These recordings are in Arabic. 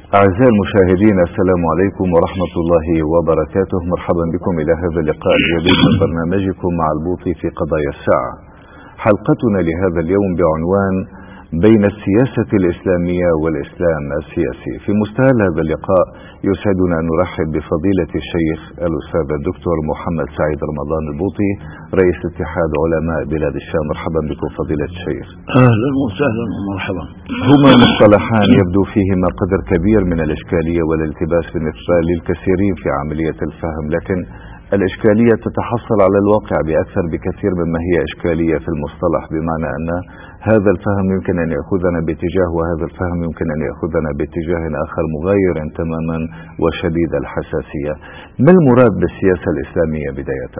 أعزائي المشاهدين، السلام عليكم ورحمة الله وبركاته. مرحبا بكم إلى هذا اللقاء الجديد من برنامجكم مع البوطي في قضايا الساعة. حلقتنا لهذا اليوم بعنوان بين السياسة الإسلامية والإسلام السياسي. في مستهل هذا اللقاء يسعدنا أن نرحب بفضيلة الشيخ الأستاذ الدكتور محمد سعيد رمضان البوطي، رئيس اتحاد علماء بلاد الشام. مرحبا بكم فضيلة الشيخ. أهلا وسهلا ومرحبا. هما مصطلحان يبدو فيهما قدر كبير من الإشكالية والالتباس بالنسبة للكثيرين في عملية الفهم، لكن الإشكالية تتحصل على الواقع بأكثر بكثير مما هي إشكالية في المصطلح، بمعنى أن هذا الفهم يمكن أن يأخذنا باتجاه وهذا الفهم يمكن أن يأخذنا باتجاه آخر مغاير تماما وشديد الحساسية. ما المراد بالسياسة الإسلامية بداية؟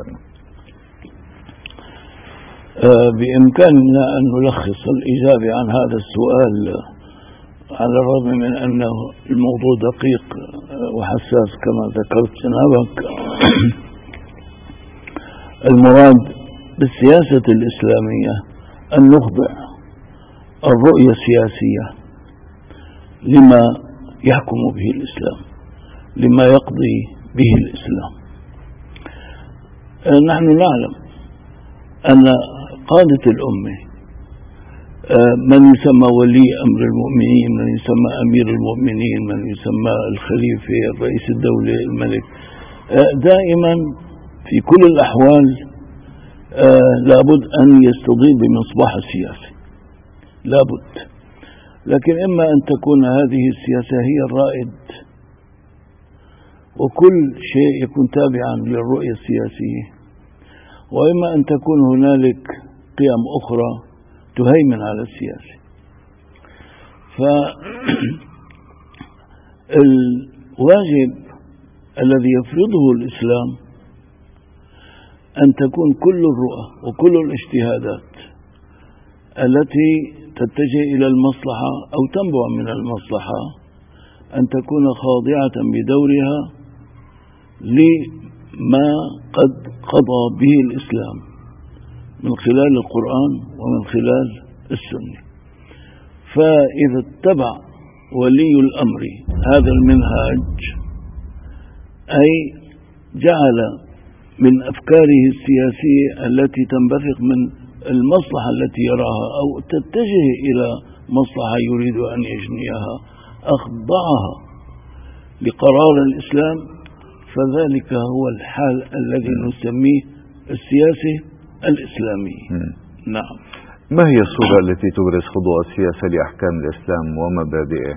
بإمكاننا أن نلخص الإجابة عن هذا السؤال، على الرغم من أنه الموضوع دقيق وحساس كما ذكرت جنابك. المراد بالسياسة الإسلامية أن نخضع الرؤية السياسية لما يحكم به الإسلام، لما يقضي به الإسلام. نحن نعلم أن قادة الأمة من يسمى ولي أمر المؤمنين، من يسمى أمير المؤمنين، من يسمى الخليفة، رئيس الدولة، الملك، دائما في كل الأحوال لابد أن يستضيء بمصباح السياسة، لابد. لكن إما أن تكون هذه السياسة هي الرائد وكل شيء يكون تابعا للرؤية السياسية، وإما أن تكون هنالك قيم أخرى تهيمن على السياسة. فالواجب الذي يفرضه الإسلام أن تكون كل الرؤى وكل الاجتهادات التي تتجه إلى المصلحة أو تنبع من المصلحة أن تكون خاضعة بدورها لما قد قضى به الإسلام من خلال القرآن ومن خلال السنة. فإذا اتبع ولي الأمر هذا المنهاج، أي جعل من أفكاره السياسية التي تنبثق من المصلحة التي يراها أو تتجه إلى مصلحة يريد أن يجنيها، أخضعها لقرار الإسلام، فذلك هو الحال الذي نسميه السياسة الإسلامية. نعم. ما هي الصورة التي تبرز خضوع السياسة لأحكام الإسلام ومبادئه؟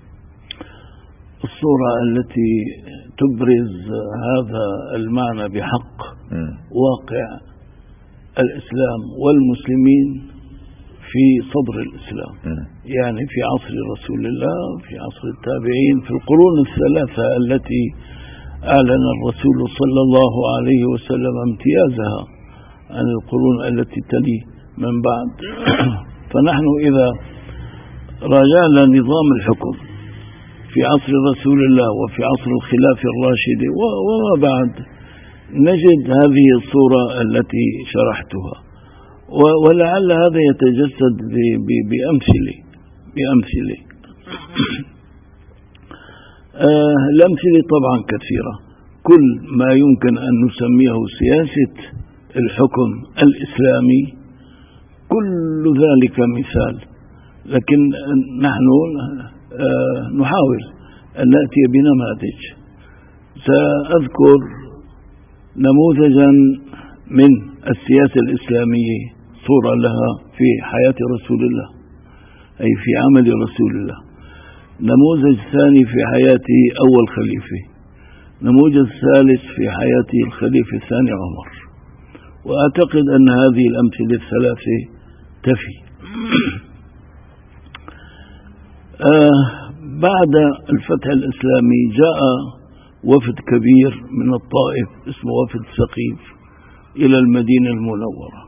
الصورة التي تبرز هذا المعنى بحق واقع الإسلام والمسلمين في صدر الإسلام، يعني في عصر رسول الله، في عصر التابعين، في القرون الثلاثة التي أعلن الرسول صلى الله عليه وسلم امتيازها عن القرون التي تلي من بعد. فنحن إذا راجعنا نظام الحكم في عصر رسول الله وفي عصر الخلافة الراشدة وما بعد، نجد هذه الصورة التي شرحتها، ولعل هذا يتجسد بأمثلة. الأمثلة طبعا كثيرة، كل ما يمكن أن نسميه سياسة الحكم الإسلامي كل ذلك مثال، لكن نحن نحاول أن نأتي بنماذج. سأذكر نموذجا من السياسة الإسلامية، صورة لها في حياة رسول الله أي في عمل رسول الله، نموذج ثاني في حياة أول خليفة، نموذج ثالث في حياة الخليفة الثاني عمر، وأعتقد أن هذه الأمثلة الثلاثة تفي. بعد الفتح الإسلامي جاء وفد كبير من الطائف اسمه وفد ثقيف إلى المدينة المنورة،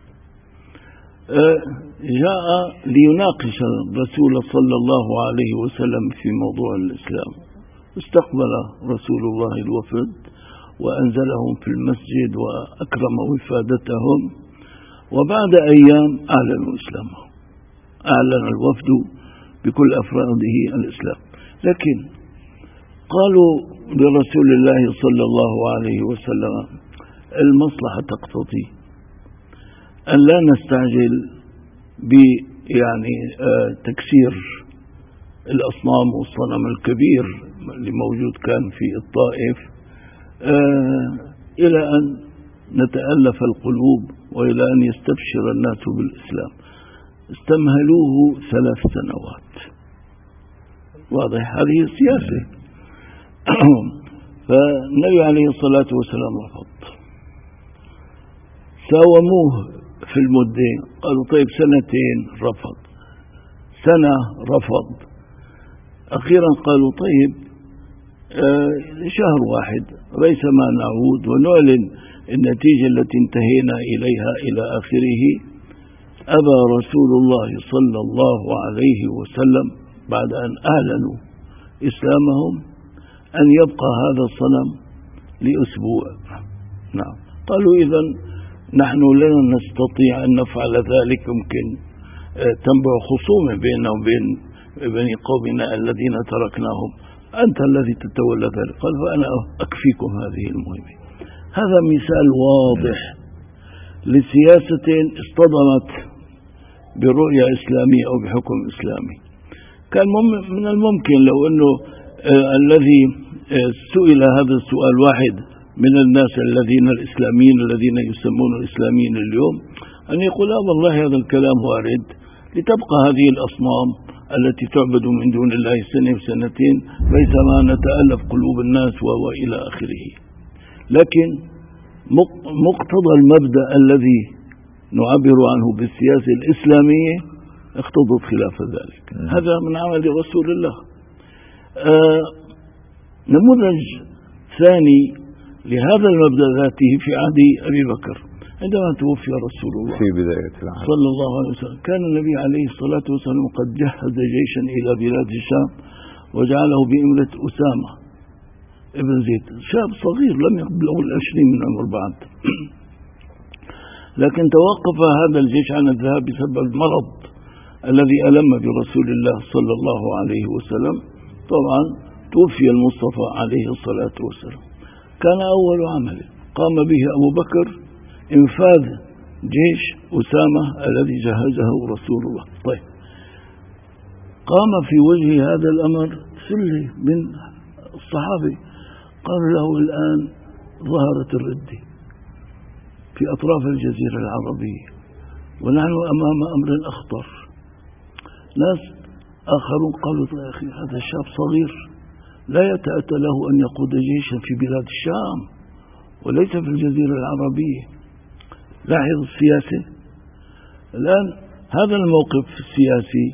جاء ليناقش الرسول صلى الله عليه وسلم في موضوع الإسلام. استقبل رسول الله الوفد وأنزلهم في المسجد وأكرم وفادتهم، وبعد أيام أعلنوا إسلامهم، أعلن الوفد بكل أفراده الإسلام. لكن قالوا لرسول الله صلى الله عليه وسلم المصلحة تقتضي أن لا نستعجل تكسير الأصنام والصنم الكبير اللي موجود كان في الطائف إلى أن نتألف القلوب وإلى أن يستبشر الناس بالإسلام. استمهلوه 3 سنوات. واضح، هذه السياسة. فالنبي عليه الصلاة والسلام رفض. ساوموه في المدة، قالوا طيب 2 رفض، 1 رفض، أخيرا قالوا طيب 1 شهر ريثما نعود ونعلن النتيجة التي انتهينا إليها إلى آخره. أبى رسول الله صلى الله عليه وسلم بعد أن أعلنوا إسلامهم أن يبقى هذا الصنم لأسبوع. نعم. قالوا إذن نحن لن نستطيع أن نفعل ذلك، يمكن تنبع خصومة بيننا وبين بني قومنا الذين تركناهم، أنت الذي تتولى ذلك. قال فأنا أكفيكم هذه المهمة. هذا مثال واضح لسياسة اصطدمت برؤية إسلامية أو بحكم إسلامي. كان من الممكن لو أنه الذي سئل هذا السؤال واحد من الناس الإسلاميين الذين يسمون الإسلاميين اليوم أن يقول والله هذا الكلام وارد، لتبقى هذه الأصنام التي تعبد من دون الله 1 و2 ليس ما نتألف قلوب الناس وإلى آخره. لكن مقتضى المبدأ الذي نعبر عنه بالسياسة الإسلامية اقتضت خلاف ذلك. هذا من عمل رسول الله. نموذج ثاني لهذا المبدأ ذاته في عهد أبي بكر عندما توفي رسول الله في بداية العهد صلى الله عليه وسلم. كان النبي عليه الصلاة والسلام قد جهز جيشا إلى بلاد الشام وجعله بإمرة أسامة ابن زيد، شاب صغير لم يبلغ 20 من عمر بعد. لكن توقف هذا الجيش عن الذهاب بسبب المرض الذي ألم برسول الله صلى الله عليه وسلم. طبعا توفي المصطفى عليه الصلاة والسلام. كان أول عمل قام به أبو بكر إنفاذ جيش أسامة الذي جهزه رسول الله. طيب، قام في وجه هذا الأمر سلة من الصحابة، قالوا له الآن ظهرت الردة في أطراف الجزيرة العربية ونحن أمام أمر أخطر. ناس آخرون قالوا يا أخي هذا الشاب صغير لا يتأتى له أن يقود جيشا في بلاد الشام وليس في الجزيرة العربية. لاحظ السياسة الآن. هذا الموقف السياسي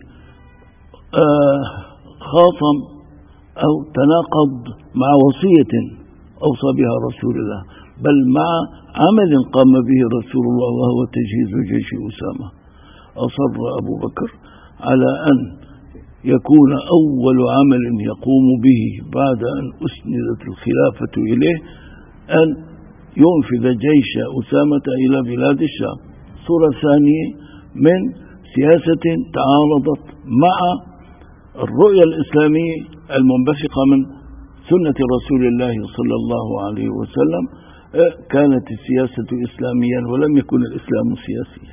خاصم أو تناقض مع وصية أوصى بها رسول الله، بل مع عمل قام به رسول الله وهو تجهيز جيش أسامة. أصر أبو بكر على أن يكون أول عمل يقوم به بعد أن أسندت الخلافة إليه أن ينفذ جيش أسامة إلى بلاد الشام. صورة ثانية من سياسة تعارضت مع الرؤية الإسلامية المنبثقة من سنة رسول الله صلى الله عليه وسلم. كانت السياسة إسلاميا ولم يكن الإسلام سياسيا.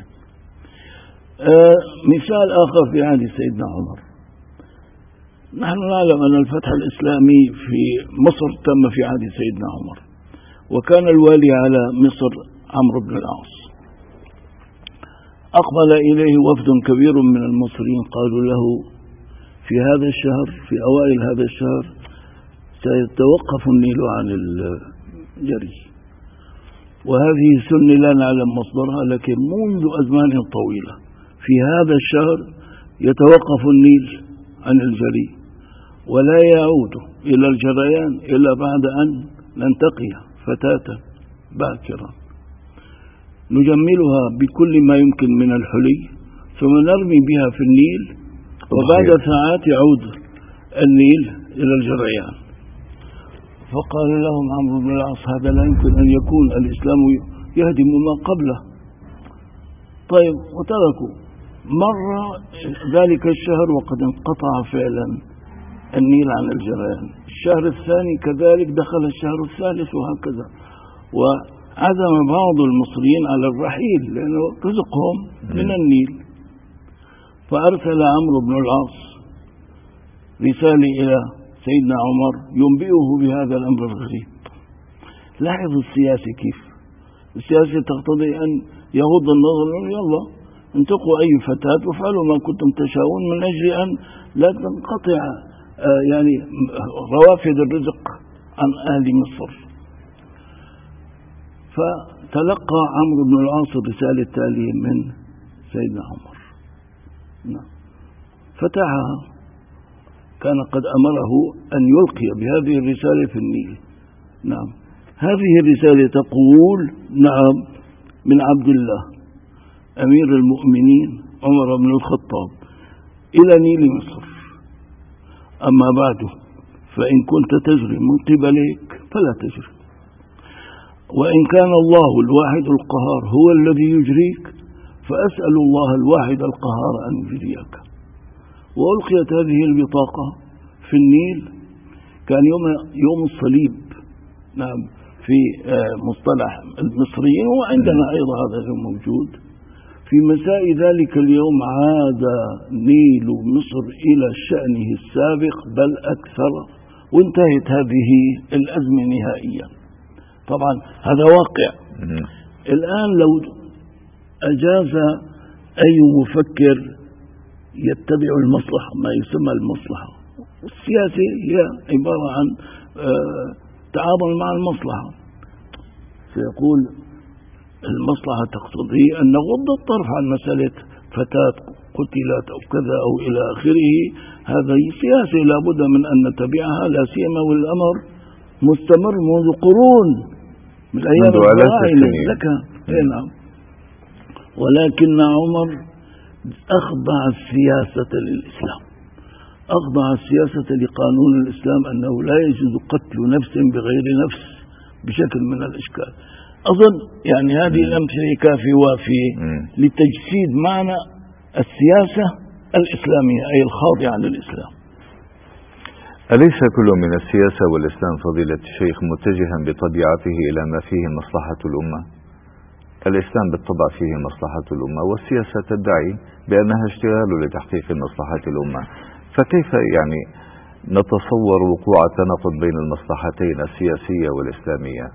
مثال آخر في عهد سيدنا عمر. نحن نعلم أن الفتح الإسلامي في مصر تم في عهد سيدنا عمر، وكان الوالي على مصر عمرو بن العاص. أقبل إليه وفد كبير من المصريين قالوا له في هذا الشهر، في أوائل هذا الشهر سيتوقف النيل عن الجري، وهذه سنة لا نعلم مصدرها، لكن منذ أزمان طويلة في هذا الشهر يتوقف النيل عن الجري ولا يعود إلى الجريان إلا بعد أن ننتقي فتاة باكرة نجملها بكل ما يمكن من الحلي ثم نرمي بها في النيل، وبعد ساعات يعود النيل إلى الجريان. فقال لهم عمرو بن العاص هذا لا يمكن أن يكون، الإسلام يهدم ما قبله. طيب، وتركوا. مر ذلك الشهر وقد انقطع فعلا النيل عن الجريان. الشهر الثاني كذلك دخل الشهر الثالث، وهكذا. وعزم بعض المصريين على الرحيل لأنه رزقهم من النيل، فأرسل عمرو بن العاص رسالة إلى سيدنا عمر ينبئه بهذا الأمر الغريب. لاحظ السياسة كيف السياسة تقتضي أن يغض النظر، يلا انتقوا أي فتاة وفعلوا ما كنتم تشاءون من أجل أن لا تنقطع يعني روافد الرزق عن أهل مصر. فتلقى عمرو بن العاص الرسالة التالية من سيدنا عمر، فتحها، كان قد أمره أن يلقي بهذه الرسالة في النيل. نعم، هذه الرسالة تقول: نعم، من عبد الله أمير المؤمنين عمر بن الخطاب إلى نيل مصر. أما بعد فإن كنت تجري من قبلك فلا تجري، وإن كان الله الواحد القهار هو الذي يجريك فأسأل الله الواحد القهار أن يجريك. وألقيت هذه البطاقة في النيل. كان يوم الصليب، نعم، في مصطلح المصريين، وعندنا أيضا هذا اليوم موجود. في مساء ذلك اليوم عاد نيل مصر إلى شأنه السابق بل أكثر، وانتهت هذه الأزمة نهائيا. طبعا هذا واقع. الآن لو أجاز أي مفكر يتبع المصلحة، ما يسمى المصلحة، السياسة هي عبارة عن تعامل مع المصلحة، سيقول المصلحة تقتضي أن نغض الطرف عن مسألة فتاة قتلت أو كذا أو إلى آخره. هذه سياسة لا بد من أن نتبعها، لا سيما والأمر مستمر منذ قرون، من أيام الفراعنة لك. نعم. ولكن عمر أخضع السياسة للإسلام، أخضع السياسة لقانون الإسلام، أنه لا يجوز قتل نفس بغير نفس بشكل من الأشكال. أظن يعني هذه الأمثلة كافية وافية لتجسيد معنى السياسة الإسلامية، أي الخاضعة للإسلام. أليس كل من السياسة والإسلام فضيلة الشيخ متجها بطبيعته إلى ما فيه مصلحة الأمة؟ الإسلام بالطبع فيه مصلحة الأمة، والسياسة تدعي بأنها اشتغال لتحقيق مصلحة الأمة، فكيف يعني نتصور وقوع تناقض بين المصلحتين السياسية والإسلامية؟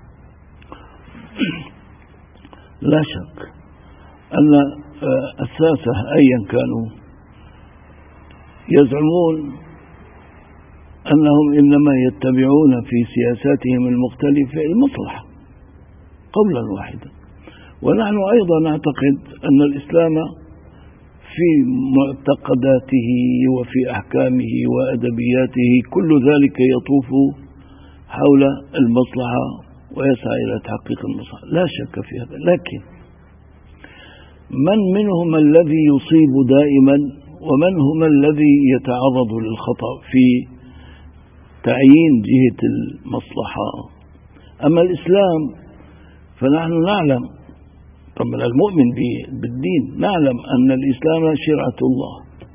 لا شك أن الساسة أيا كانوا يزعمون أنهم إنما يتبعون في سياساتهم المختلفة المصلحة قولا واحدا. ونحن أيضا نعتقد أن الإسلام في معتقداته وفي أحكامه وأدبياته كل ذلك يطوف حول المصلحة ويسعى إلى تحقيق المصلحة، لا شك في هذا. لكن من منهم الذي يصيب دائما، ومن هم الذي يتعرض للخطأ في تعيين جهة المصلحة؟ أما الإسلام فنحن نعلم، طبعا المؤمن بالدين نعلم أن الإسلام شرعة الله،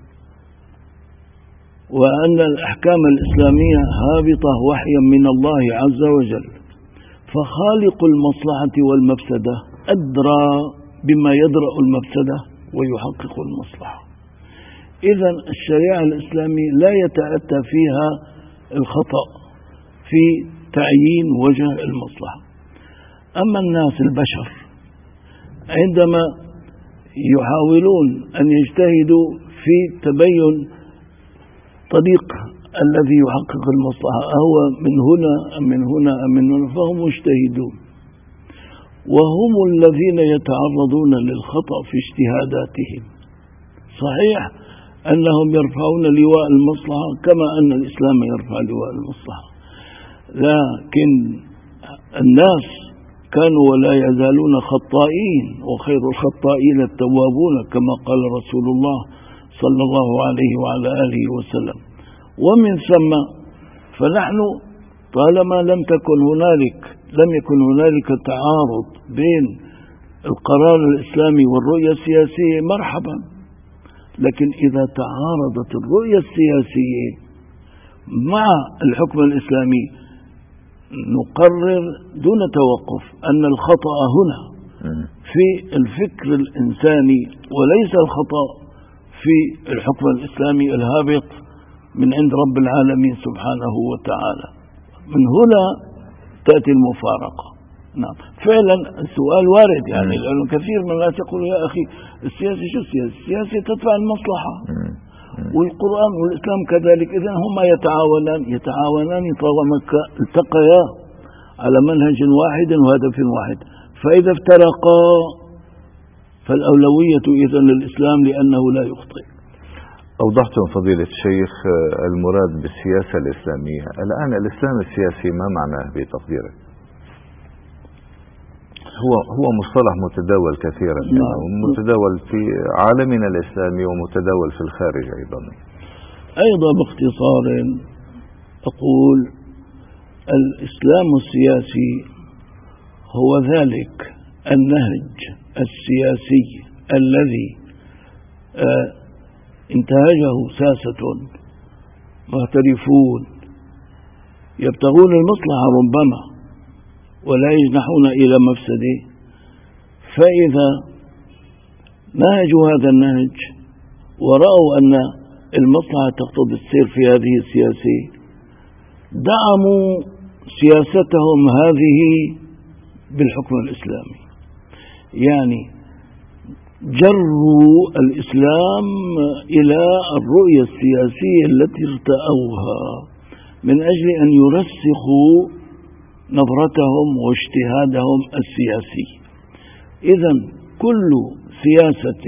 وأن الأحكام الإسلامية هابطة وحيا من الله عز وجل، فخالق المصلحة والمفسدة أدرى بما يدرأ المفسدة ويحقق المصلحة. إذن الشريعة الإسلامية لا يتأتى فيها الخطأ في تعيين وجه المصلحة. أما الناس البشر عندما يحاولون أن يجتهدوا في تبين طريق الذي يحقق المصلحة، هو من هنا أم من هنا أم من هنا، فهم مجتهدون، وهم الذين يتعرضون للخطأ في اجتهاداتهم. صحيح أنهم يرفعون لواء المصلحة كما أن الإسلام يرفع لواء المصلحة، لكن الناس كانوا ولا يزالون خطائين، وخير الخطائين التوابون كما قال رسول الله صلى الله عليه وعلى آله وسلم. ومن ثم فنحن طالما لم يكن هنالك تعارض بين القرار الإسلامي والرؤية السياسية مرحبا، لكن إذا تعارضت الرؤية السياسية مع الحكم الإسلامي نقرر دون توقف أن الخطأ هنا في الفكر الإنساني وليس الخطأ في الحكم الإسلامي الهابط من عند رب العالمين سبحانه وتعالى. من هنا تأتي المفارقة. نعم فعلا السؤال وارد، يعني لأنه كثير من الناس يقول يا أخي السياسة شو السياسة؟ السياسة تدفع المصلحة والقرآن والإسلام كذلك، إذن هما يتعاونان طالما التقيا على منهج واحد وهدف واحد. فإذا افترقا فالأولوية إذن للإسلام لأنه لا يخطئ. أوضحتم فضيلة الشيخ المراد بالسياسة الإسلامية. الآن الإسلام السياسي ما معناه بتقديرك؟ هو مصطلح متداول كثيرا، يعني متداول في عالمنا الإسلامي ومتداول في الخارج أيضا باختصار أقول الإسلام السياسي هو ذلك النهج السياسي الذي انتهجه ساسة محترفون يبتغون المصلحة ربما ولا يجنحون إلى مفسده، فإذا نهجوا هذا النهج ورأوا أن المصلحة تقتضي السير في هذه السياسة دعموا سياستهم هذه بالحكم الإسلامي، يعني جروا الإسلام إلى الرؤية السياسية التي ارتأوها من أجل أن يرسخوا نظرتهم واجتهادهم السياسي. إذن كل سياسة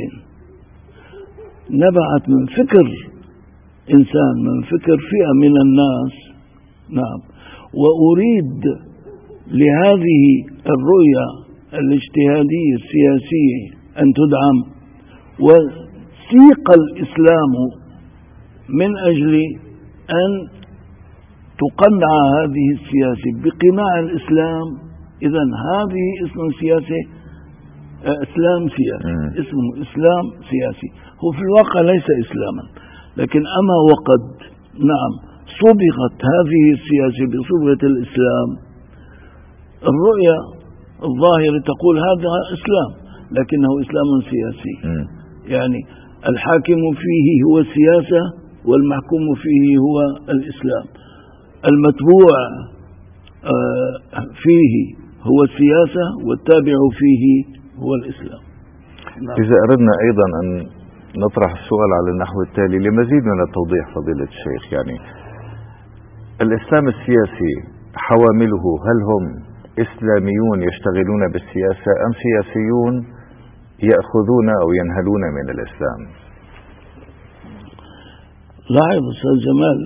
نبعت من فكر إنسان، من فكر فئة من الناس، نعم، وأريد لهذه الرؤية الاجتهادية السياسية أن تدعم، وسيق الإسلام من أجل أن تقنع هذه السياسة بقناع الإسلام، إذن هذه اسم سياسي، إسلام سياسي، اسمه إسلام سياسي. هو في الواقع ليس إسلاما، لكن أما وقد نعم صبغت هذه السياسة بصبغة الإسلام، الرؤية الظاهرة تقول هذا إسلام لكنه إسلام سياسي، يعني الحاكم فيه هو السياسة والمحكوم فيه هو الإسلام، المتبوع فيه هو السياسة والتابع فيه هو الإسلام. إذا أردنا أيضا أن نطرح السؤال على النحو التالي لمزيد من التوضيح فضيلة الشيخ، يعني الإسلام السياسي حوامله هل هم إسلاميون يشتغلون بالسياسة أم سياسيون يأخذون أو ينهلون من الإسلام؟ لاحظ أستاذ جمال،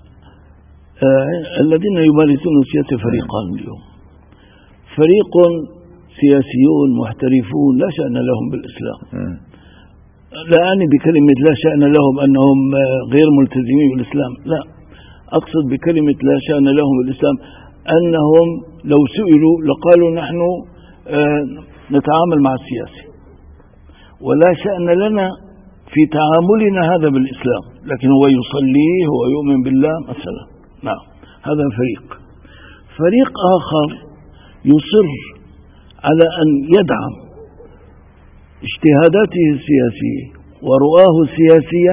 الذين يمارسون السياسة فريقان اليوم، فريق سياسيون محترفون لا شأن لهم بالإسلام. لا أعني بكلمة لا شأن لهم أنهم غير ملتزمين بالإسلام، لا، أقصد بكلمة لا شأن لهم بالإسلام أنهم لو سئلوا لقالوا نحن نتعامل مع السياسة ولا شأن لنا في تعاملنا هذا بالإسلام، لكن هو يصلي، هو يؤمن بالله مثلا. نعم، هذا فريق آخر يصر على أن يدعم اجتهاداته السياسية ورؤاه السياسية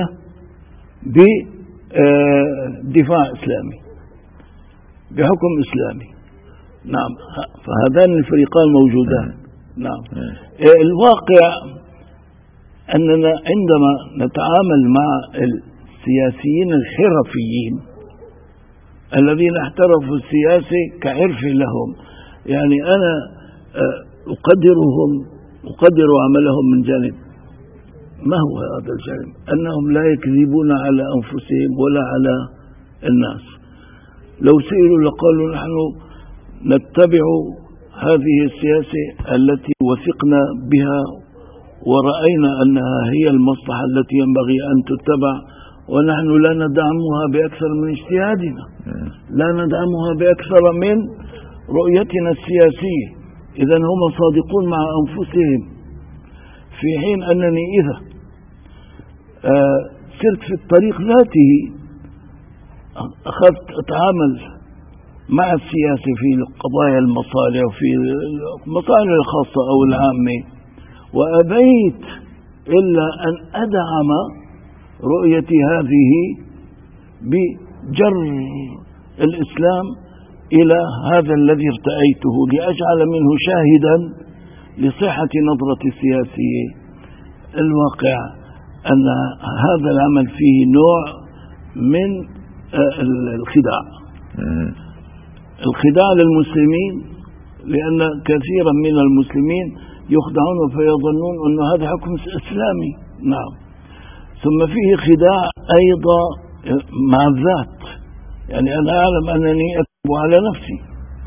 بدفاع إسلامي، بحكم إسلامي. نعم، فهذان الفريقان موجودان. نعم، الواقع أننا عندما نتعامل مع السياسيين الحرفيين الذين احترفوا السياسة كعرف لهم، يعني أنا أقدر عملهم من جانب. ما هو هذا الجانب؟ أنهم لا يكذبون على أنفسهم ولا على الناس. لو سئلوا لقالوا نحن نتبع هذه السياسة التي وثقنا بها ورأينا أنها هي المصلحة التي ينبغي أن تتبع، ونحن لا ندعمها بأكثر من اجتهادنا، لا ندعمها بأكثر من رؤيتنا السياسية، إذن هم صادقون مع أنفسهم. في حين أنني إذا سرت في الطريق ذاته أخذت أتعامل مع السياسة في قضايا المصالح وفي المصالح الخاصة أو العامة، وأبيت إلا أن أدعم رؤيتي هذه بجر الإسلام إلى هذا الذي ارتأيته لأجعل منه شاهدا لصحة نظرة السياسية. الواقع أن هذا العمل فيه نوع من الخداع للمسلمين، لأن كثيرا من المسلمين يخدعون فيظنون أن هذا حكم إسلامي. نعم. ثم فيه خداع أيضا مع الذات، يعني أنا أعلم أنني أكذب على نفسي،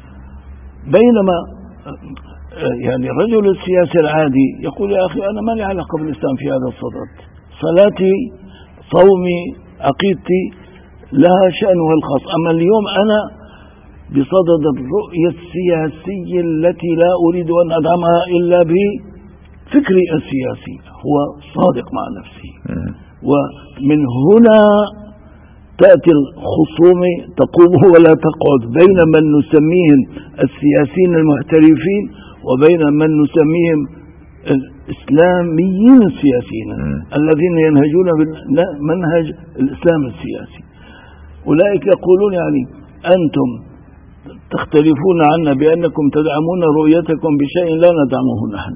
بينما يعني الرجل السياسي العادي يقول يا أخي أنا ما لي علاقة بالإسلام في هذا الصدد، صلاتي صومي عقيدتي لها شأنها الخاص. أما اليوم أنا بصدد الرؤية السياسية التي لا أريد أن أدعمها إلا بفكري السياسي، هو صادق مع نفسه. ومن هنا تأتي الخصومة تقوم ولا تقعد بين من نسميهم السياسيين المحترفين وبين من نسميهم الإسلاميين السياسيين الذين ينهجون منهج الإسلام السياسي. أولئك يقولون يعني أنتم تختلفون عنا بأنكم تدعمون رؤيتكم بشيء لا ندعمه نحن،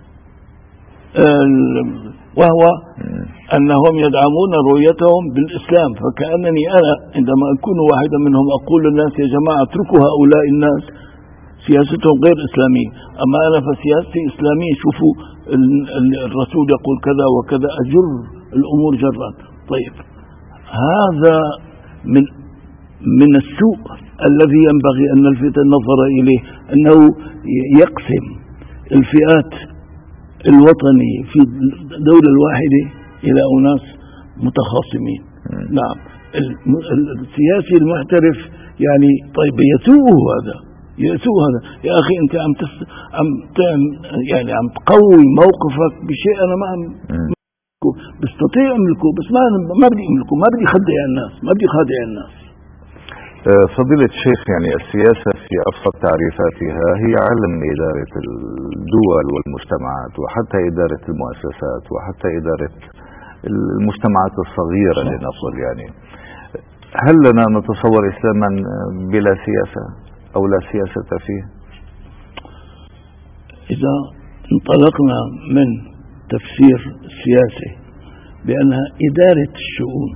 وهو أنهم يدعمون رؤيتهم بالإسلام. فكأنني أنا عندما أكون واحدا منهم أقول للناس يا جماعة اتركوا هؤلاء الناس سياستهم غير إسلامية، أما أنا فسياستي إسلامية، شوفوا الرسول يقول كذا وكذا، أجر الأمور جرا. طيب هذا من السوء الذي ينبغي أن نلفت النظر إليه، أنه يقسم الفئات الوطنية في الدولة الواحدة إلى أناس متخاصمين. نعم. السياسي المحترف يعني طيب يسوء هذا يا أخي أنت عم تقوي موقفك بشيء أنا ما بستطيع أملكه، بس ما بدي أملكه، ما بدي خدع الناس، ما بدي خادع الناس. فضيلة الشيخ، يعني السياسة في أبسط تعريفاتها هي علم إدارة الدول والمجتمعات وحتى إدارة المؤسسات وحتى إدارة المجتمعات الصغيرة لنقل. يعني هل لنا نتصور إسلاما بلا سياسة أو لا سياسة فيه؟ إذا انطلقنا من تفسير السياسة بأنها إدارة الشؤون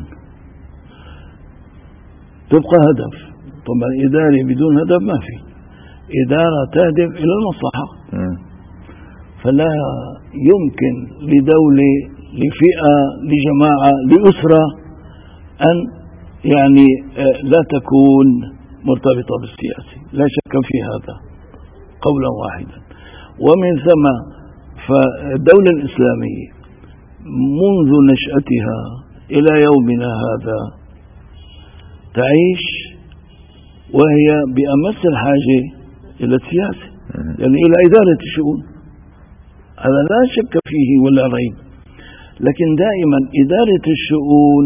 تبقى هدف. طبعا إدارة بدون هدف ما في، إدارة تهدف إلى المصلحة. فلا يمكن لدولة لفئة لجماعة لأسرة أن يعني لا تكون مرتبطة بالسياسة، لا شك في هذا قولا واحدا. ومن ثم فالدولة الإسلامية منذ نشأتها إلى يومنا هذا تعيش وهي بأمس الحاجة إلى السياسة، يعني إلى إدارة الشؤون، هذا لا شك فيه ولا ريب. لكن دائما إدارة الشؤون،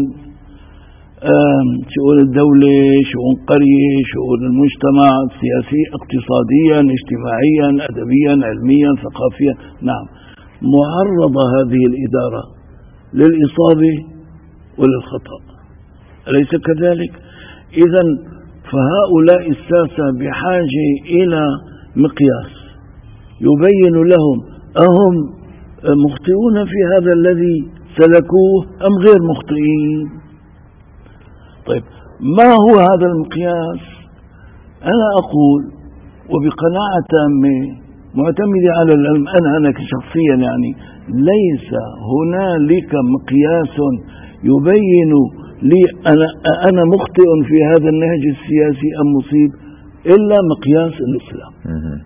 شؤون الدولة، شؤون قرية، شؤون المجتمع، سياسيا اقتصاديا اجتماعيا أدبيا علميا ثقافيا، نعم، معرضة هذه الإدارة للإصابة وللخطأ، أليس كذلك؟ إذن فهؤلاء الساسة بحاجة إلى مقياس يبين لهم أهم مخطئون في هذا الذي سلكوه أم غير مخطئين. طيب ما هو هذا المقياس؟ أنا أقول وبقناعة تامة معتمدة على العلم، أنا شخصيا يعني ليس هنالك مقياس يبين لي أنا مخطئ في هذا النهج السياسي أم مصيب إلا مقياس الإسلام.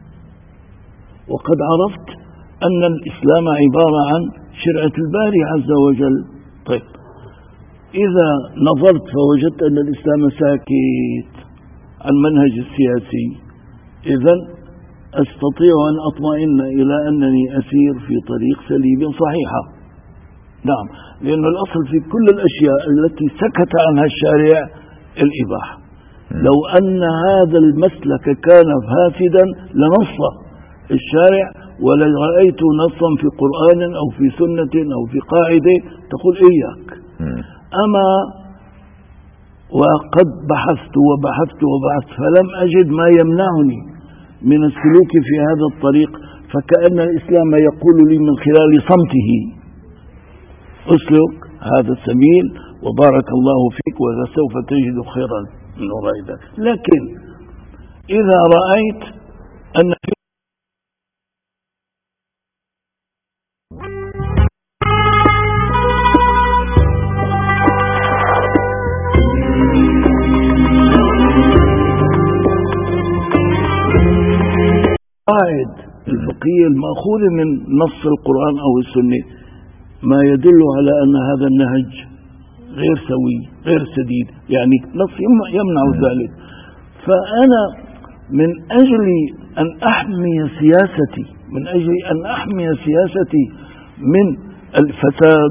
وقد عرفت أن الإسلام عبارة عن شرعة الباري عز وجل. طيب إذا نظرت فوجدت أن الإسلام ساكت عن منهج السياسي، إذن أستطيع أن أطمئن إلى أنني أسير في طريق سليم صحيحة. نعم، لأن الأصل في كل الأشياء التي سكت عنها الشارع الإباحة. لو أن هذا المسلك كان فاسدا لنص الشارع، ولرأيت نصا في قرآن أو في سنة أو في قاعدة تقول إياك. أما وقد بحثت وبحثت وبحثت فلم أجد ما يمنعني من السلوك في هذا الطريق، فكأن الإسلام يقول لي من خلال صمته أسلك هذا السبيل وبارك الله فيك وسوف تجد خيرا من وراء ذلك. لكن إذا رأيت أن القواعد الفقهية المأخوذة من نص القرآن أو السنة ما يدل على أن هذا النهج غير سوي غير سديد، يعني نص يمنع ذلك، فأنا من أجل أن أحمي سياستي من الفساد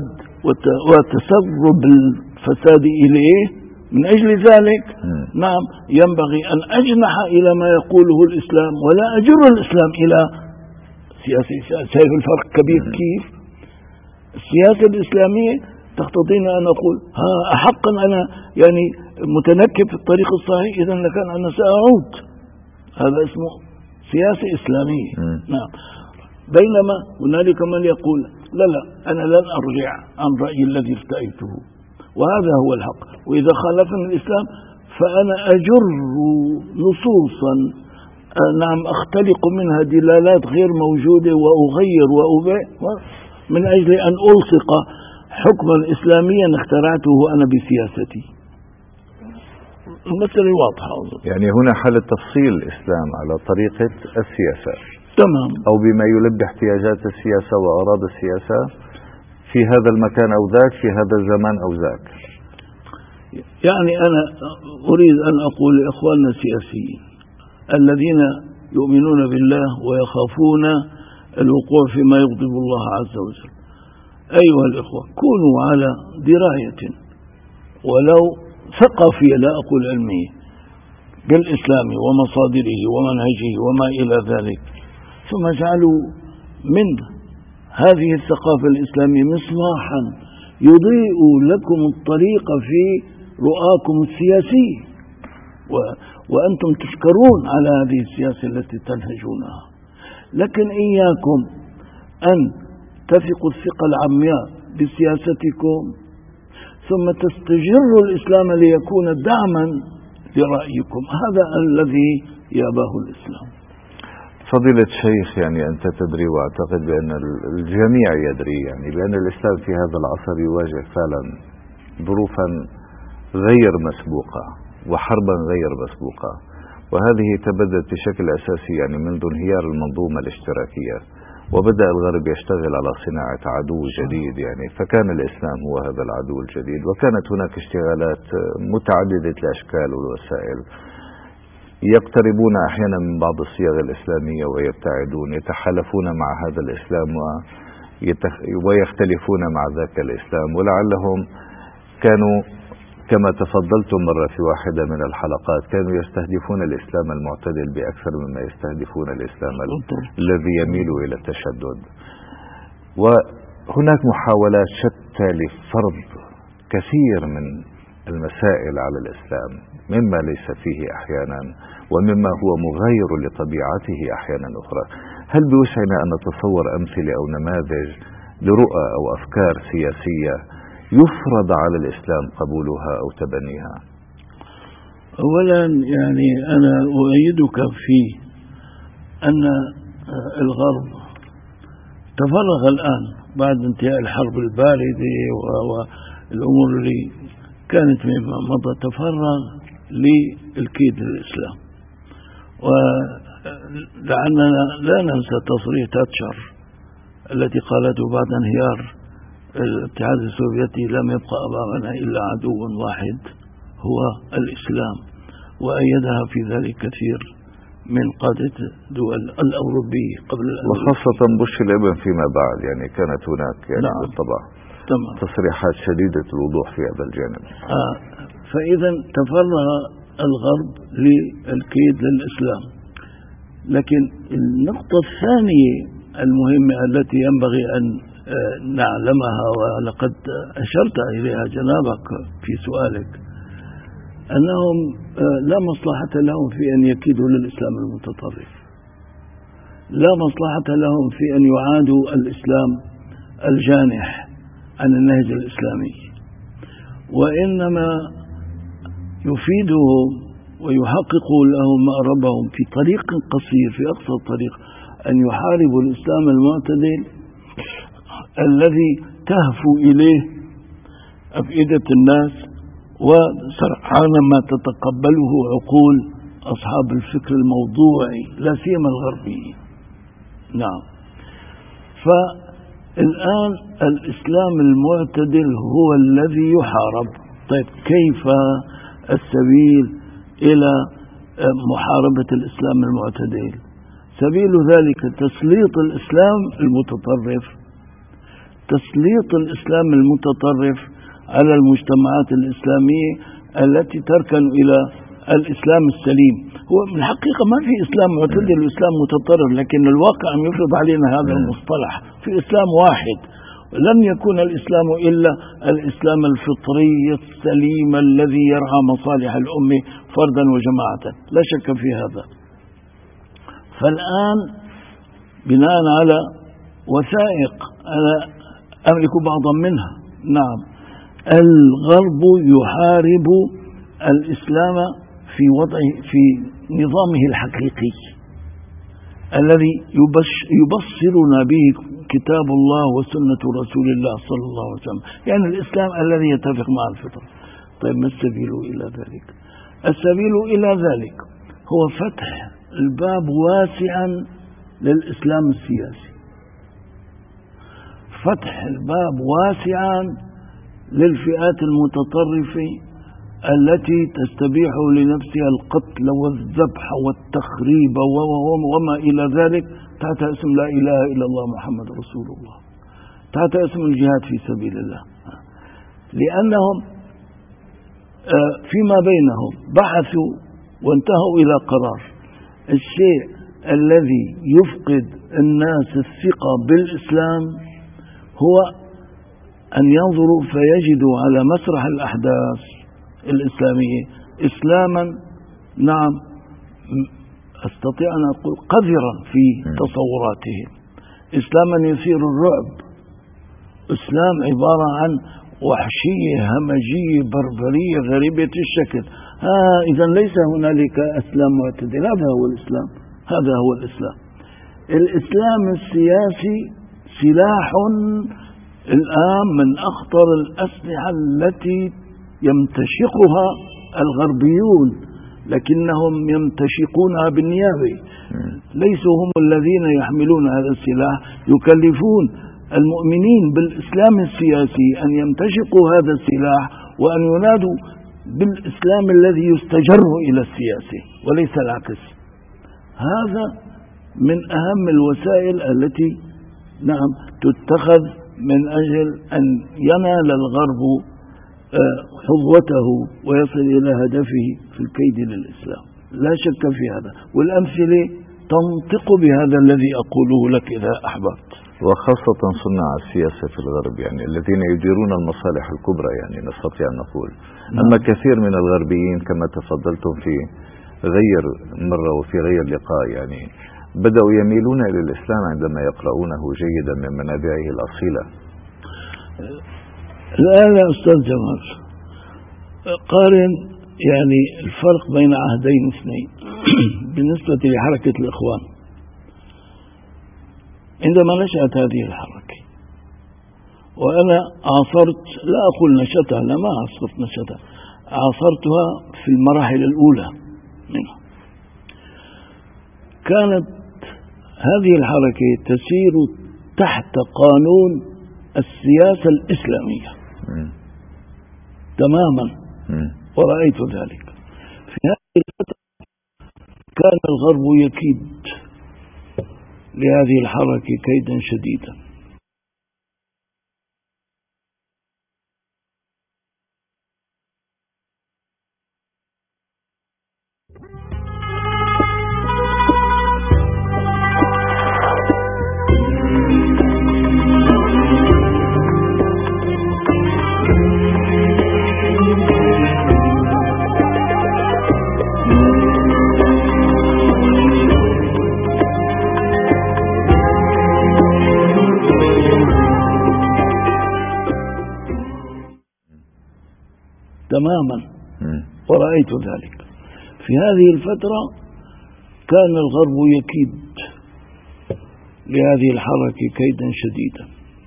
وتسرب الفساد إليه، من أجل ذلك نعم ينبغي أن أجنح إلى ما يقوله الإسلام ولا أجر الإسلام إلى سياسة. شايف الفرق كبير كيف؟ السياسة الإسلامية تقتضيني أن أقول أحقا أنا يعني متنكب في الطريق الصحيح، إذا لكان أنا سأعود، هذا اسمه سياسة إسلامية. نعم. بينما هنالك من يقول لا أنا لن أرجع عن رأيي الذي ارتأيته وهذا هو الحق، وإذا خالفني الإسلام فأنا أجر نصوصا نعم أختلق منها دلالات غير موجودة وأغير وأبيع من أجل أن ألصق حكما إسلاميا اخترعته أنا بسياستي. المسألة واضحة أظن. يعني هنا حالة تفصيل الإسلام على طريقة السياسة، تمام، أو بما يلبي احتياجات السياسة وأغراض السياسة في هذا المكان أو ذاك، في هذا الزمان أو ذاك. يعني أنا أريد أن أقول لإخواننا السياسيين الذين يؤمنون بالله ويخافون الوقوع فيما يغضب الله عز وجل، أيها الإخوة كونوا على دراية ولو ثقافية لا أقول علمية بالإسلام ومصادره ومنهجه وما إلى ذلك، ثم اجعلوا من هذه الثقافة الإسلامية مصباحا يضيء لكم الطريق في رؤاكم السياسية، وأنتم تشكرون على هذه السياسة التي تنهجونها. لكن إياكم أن تثقوا الثقة العمياء بسياستكم ثم تستجروا الإسلام ليكون دعما لرأيكم، هذا الذي يأباه الإسلام. فضيلة الشيخ، يعني أنت تدري وأعتقد بأن الجميع يدري يعني بأن الإسلام في هذا العصر يواجه فعلا ظروفا غير مسبوقة وحربا غير مسبوقة، وهذه تبدت بشكل أساسي يعني منذ انهيار المنظومة الاشتراكية، وبدأ الغرب يشتغل على صناعة عدو جديد، يعني فكان الإسلام هو هذا العدو الجديد، وكانت هناك اشتغالات متعددة الأشكال والوسائل، يقتربون أحيانا من بعض الصيغ الإسلامية ويبتعدون، يتحالفون مع هذا الإسلام ويختلفون مع ذاك الإسلام، ولعلهم كانوا كما تفضلتم مرة في واحدة من الحلقات كانوا يستهدفون الإسلام المعتدل بأكثر مما يستهدفون الإسلام الذي يميل إلى التشدد. وهناك محاولات شتى لفرض كثير من المسائل على الإسلام مما ليس فيه أحيانا ومما هو مغاير لطبيعته أحيانا أخرى. هل بوسعنا أن نتصور أمثلة أو نماذج لرؤى أو أفكار سياسية يفرض على الإسلام قبولها أو تبنيها؟ أولا يعني أنا أؤيدك في أن الغرب تفرغ الآن بعد انتهاء الحرب الباردة والأمور اللي كانت مما مضى، تفرغ للكيد للإسلام. ولعلنا لا ننسى تصريح تاتشر التي قالته بعد انهيار الاتحاد السوفيتي: لم يبقى أمامنا إلا عدو واحد هو الإسلام، وأيدها في ذلك كثير من قادة الدول الأوروبية قبل وخاصة بوش الابن فيما بعد، يعني كانت هناك يعني نعم. بالطبع تمام. تصريحات شديدة الوضوح في هذا الجانب. فإذا تفرغ الغرب للكيد للإسلام. لكن النقطة الثانية المهمة التي ينبغي أن نعلمها، ولقد أشرت إليها جنابك في سؤالك، أنهم لا مصلحة لهم في أن يكيدوا للإسلام المتطرف، لا مصلحة لهم في أن يعادوا الإسلام الجانح عن النهج الإسلامي، وإنما يفيدهم ويحقق لهم مأربهم في طريق قصير، في أقصى الطريق، أن يحاربوا الإسلام المعتدل الذي تهفو إليه أفئدة الناس وسرعان ما تتقبله عقول أصحاب الفكر الموضوعي لا سيما الغربي. نعم. فالآن الإسلام المعتدل هو الذي يحارب. طيب كيف السبيل إلى محاربة الإسلام المعتدل؟ سبيل ذلك تسليط الإسلام المتطرف، تسليط الإسلام المتطرف على المجتمعات الإسلامية التي تركن إلى الإسلام السليم. هو من الحقيقة ما في إسلام معتدل وإسلام متطرف، لكن الواقع يفرض علينا هذا المصطلح. في إسلام واحد، لم يكن الإسلام إلا الإسلام الفطري السليم الذي يرعى مصالح الأمة فردا وجماعة، لا شك في هذا. فالآن بناء على وثائق أنا أملك بعضا منها، نعم، الغرب يحارب الإسلام في نظامه الحقيقي الذي يبصرنا به كتاب الله وسنة رسول الله صلى الله عليه وسلم، يعني الإسلام الذي يتفق مع الفطرة. طيب ما السبيل إلى ذلك؟ السبيل إلى ذلك هو فتح الباب واسعا للإسلام السياسي، فتح الباب واسعا للفئات المتطرفة التي تستبيح لنفسها القتل والذبح والتخريب وما إلى ذلك تحت اسم لا إله إلا الله محمد رسول الله، تحت اسم الجهاد في سبيل الله، لأنهم فيما بينهم بحثوا وانتهوا إلى قرار: الشيء الذي يفقد الناس الثقة بالإسلام هو أن ينظروا فيجدوا على مسرح الأحداث الإسلامية إسلاما، نعم، أستطيع أن أقول قذرا في تصوراتهم، إسلاما يثير الرعب، إسلام عبارة عن وحشية همجية بربرية غريبة الشكل. إذا ليس هنالك إسلام معتدل، هذا هو الإسلام، هذا هو الإسلام. الإسلام السياسي سلاح الآن من أخطر الأسلحة التي يمتشقها الغربيون، لكنهم يمتشقونها بالنيابة، ليسوا هم الذين يحملون هذا السلاح، يكلفون المؤمنين بالإسلام السياسي أن يمتشقوا هذا السلاح وأن ينادوا بالإسلام الذي يستجر إلى السياسة وليس العكس. هذا من أهم الوسائل التي، نعم، تتخذ من أجل أن ينال الغرب حظوته ويصل إلى هدفه في الكيد للإسلام، لا شك في هذا، والأمثلة تنطق بهذا الذي أقوله لك إذا أحببت. وخاصة صناع السياسة في الغرب، يعني الذين يديرون المصالح الكبرى، يعني نستطيع أن نقول. أما كثير من الغربيين كما تفضلتم في غير مرة وفي غير لقاء، يعني بدأوا يميلون إلى الإسلام عندما يقرؤونه جيدا من منابعه الأصيلة. الآن يا أستاذ جمال، قارن يعني الفرق بين عهدين اثنين بالنسبة لحركة الإخوان. عندما نشأت هذه الحركة وأنا عاصرت، لا أقول نشأتها، أنا ما عاصرت نشأتها، عاصرتها في المراحل الأولى منها، كانت هذه الحركة تسير تحت قانون السياسة الإسلامية تماما، ورأيت ذلك. في هذه الفترة كان الغرب يكيد لهذه الحركة كيدا شديدا، تماما، ورأيت ذلك. في هذه الفترة كان الغرب يكيد لهذه الحركة كيدا شديدا،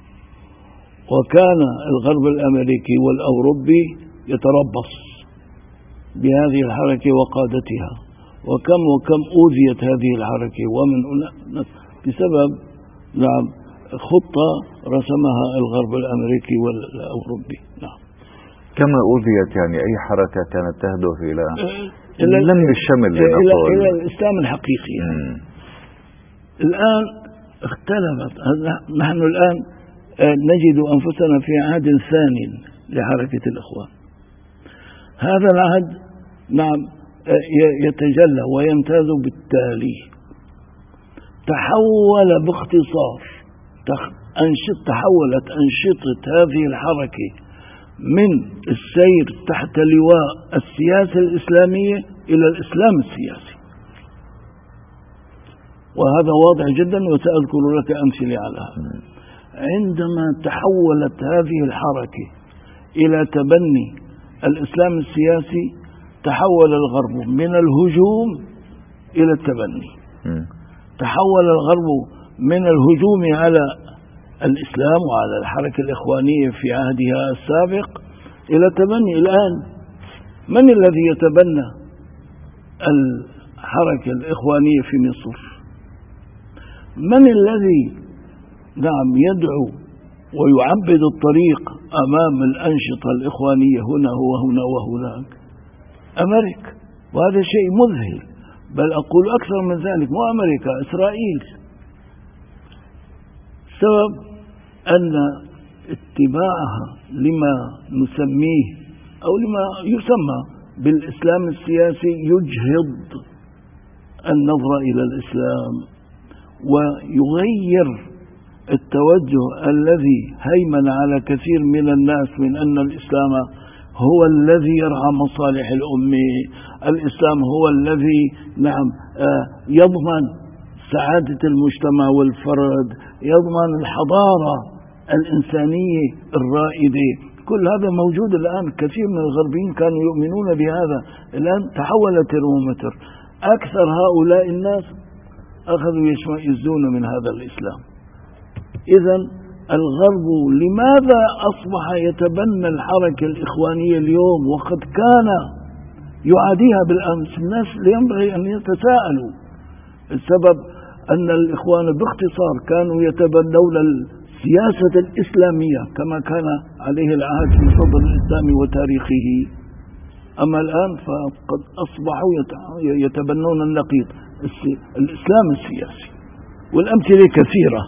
وكان الغرب الأمريكي والأوروبي يتربص بهذه الحركة وقادتها، وكم أوذيت هذه الحركة ومن بسبب خطة رسمها الغرب الأمريكي والأوروبي. كما أوذيت يعني أي حركة كانت تهدف إلى لم الشمل إلى الإسلام الحقيقي. الآن اختلفت. نحن الآن نجد أنفسنا في عهد ثاني لحركة الإخوان. هذا العهد يتجلى ويمتاز بالتالي: تحول باختصار تحولت أنشطة هذه الحركة من السير تحت لواء السياسة الإسلامية إلى الإسلام السياسي، وهذا واضح جدا وسأذكر لك أمثلة على هذا. عندما تحولت هذه الحركة إلى تبني الإسلام السياسي، تحول الغرب من الهجوم إلى التبني. تحول الغرب من الهجوم على الإسلام وعلى الحركة الإخوانية في عهدها السابق إلى التبني. الآن من الذي يتبنى الحركة الإخوانية في مصر؟ من الذي يدعو ويعبد الطريق أمام الأنشطة الإخوانية هنا وهنا وهناك؟ أمريكا. وهذا شيء مذهل، بل أقول أكثر من ذلك، مو أمريكا، إسرائيل. سبب أن اتباعها لما نسميه أو لما يسمى بالإسلام السياسي يجهض النظر إلى الإسلام ويغير التوجه الذي هيمن على كثير من الناس من أن الإسلام هو الذي يرعى مصالح الأمة، الإسلام هو الذي يضمن سعادة المجتمع والفرد، يضمن الحضارة الإنسانية الرائدة. كل هذا موجود الآن. كثير من الغربيين كانوا يؤمنون بهذا، الآن تحول الترمومتر. أكثر هؤلاء الناس أخذوا يشمئزون من هذا الإسلام. إذن الغرب لماذا أصبح يتبنى الحركة الإخوانية اليوم وقد كان يعاديها بالأمس؟ الناس ينبغي أن يتساءلوا. السبب أن الإخوان باختصار كانوا يتبنون السياسة الإسلامية كما كان عليه العهد في صدر الإسلام وتاريخه، أما الآن فقد أصبحوا يتبنون النقيض، الإسلام السياسي، والأمثلة كثيرة.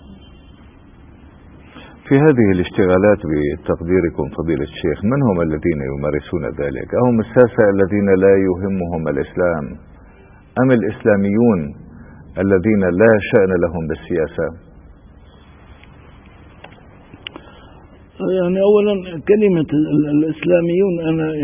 في هذه الاشتغالات بتقديركم فضيلة الشيخ، من هم الذين يمارسون ذلك؟ أهم الساسة الذين لا يهمهم الإسلام، أم الإسلاميون الذين لا شأن لهم بالسياسة؟ يعني أولا كلمة الإسلاميون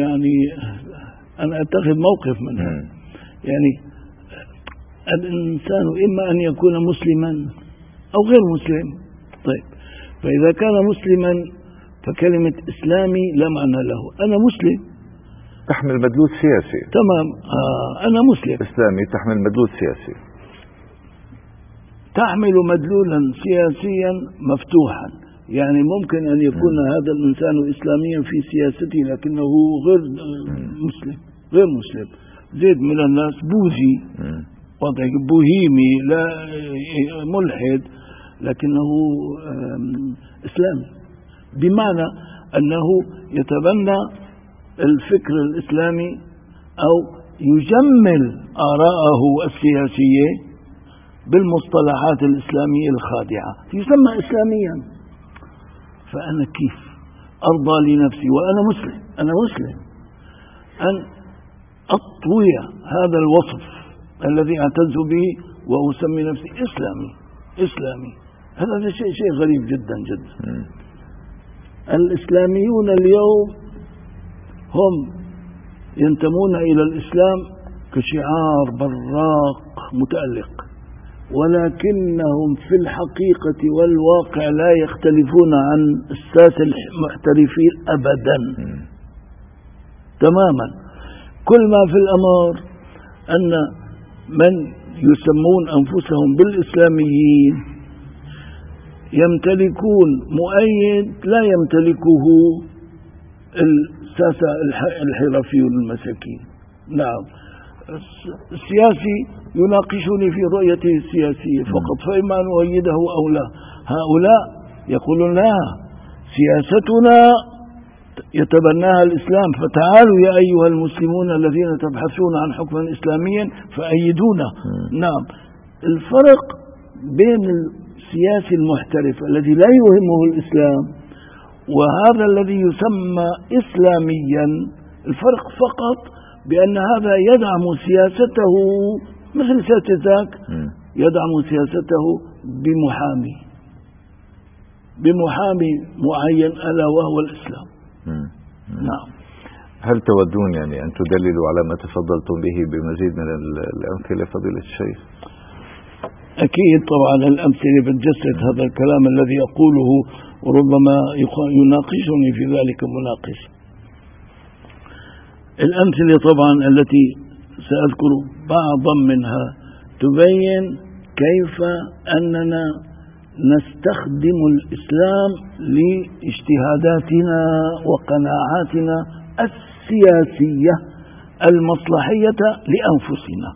أنا أتخذ موقف منها. يعني الإنسان إما أن يكون مسلما أو غير مسلم. طيب، فإذا كان مسلما فكلمة إسلامي لا معنى له. أنا مسلم تحمل مدلول سياسي. تمام. أنا مسلم. إسلامي تحمل مدلول سياسي، تحمل مدلولا سياسيا مفتوحا. يعني ممكن أن يكون هذا الإنسان إسلاميا في سياسته لكنه غير مسلم. زيد من الناس بوذي، بوهيمي، لا ملحد، لكنه إسلامي، بمعنى أنه يتبنى الفكر الإسلامي أو يجمل آراءه السياسية بالمصطلحات الإسلامية الخادعة، يسمى إسلاميا. فأنا كيف أرضى لنفسي وأنا مسلم، أن أطوي هذا الوصف الذي أعتز به وأسمي نفسي إسلامي؟ هذا شيء غريب جدا جدا. الإسلاميون اليوم هم ينتمون إلى الإسلام كشعار براق متألق، ولكنهم في الحقيقة والواقع لا يختلفون عن الساسة المحترفين أبدا. تماما. كل ما في الأمر أن من يسمون أنفسهم بالإسلاميين يمتلكون مؤيد لا يمتلكه الساسة الحرفيون المساكين. نعم، السياسي يناقشني في رؤيته السياسية فقط، فإما أن أؤيده أو لا. هؤلاء يقولون لا، سياستنا يتبناها الإسلام، فتعالوا يا أيها المسلمون الذين تبحثون عن حكم إسلاميا فأيدونا. نعم، الفرق بين السياسي المحترف الذي لا يهمه الإسلام وهذا الذي يسمى إسلاميا، الفرق فقط بأن هذا يدعم سياسته مثل سياسة ذاك، يدعم سياسته بمحامي معين ألا وهو الإسلام. نعم. هل تودون يعني أن تدللوا على ما تفضلتم به بمزيد من الأمثلة فضيلة الشيخ؟ أكيد طبعا الأمثلة بتجسد هذا الكلام الذي أقوله، وربما يناقشني في ذلك مناقش. الأمثلة طبعا التي سأذكر بعضا منها تبين كيف أننا نستخدم الإسلام لاجتهاداتنا وقناعاتنا السياسية المصلحية لأنفسنا.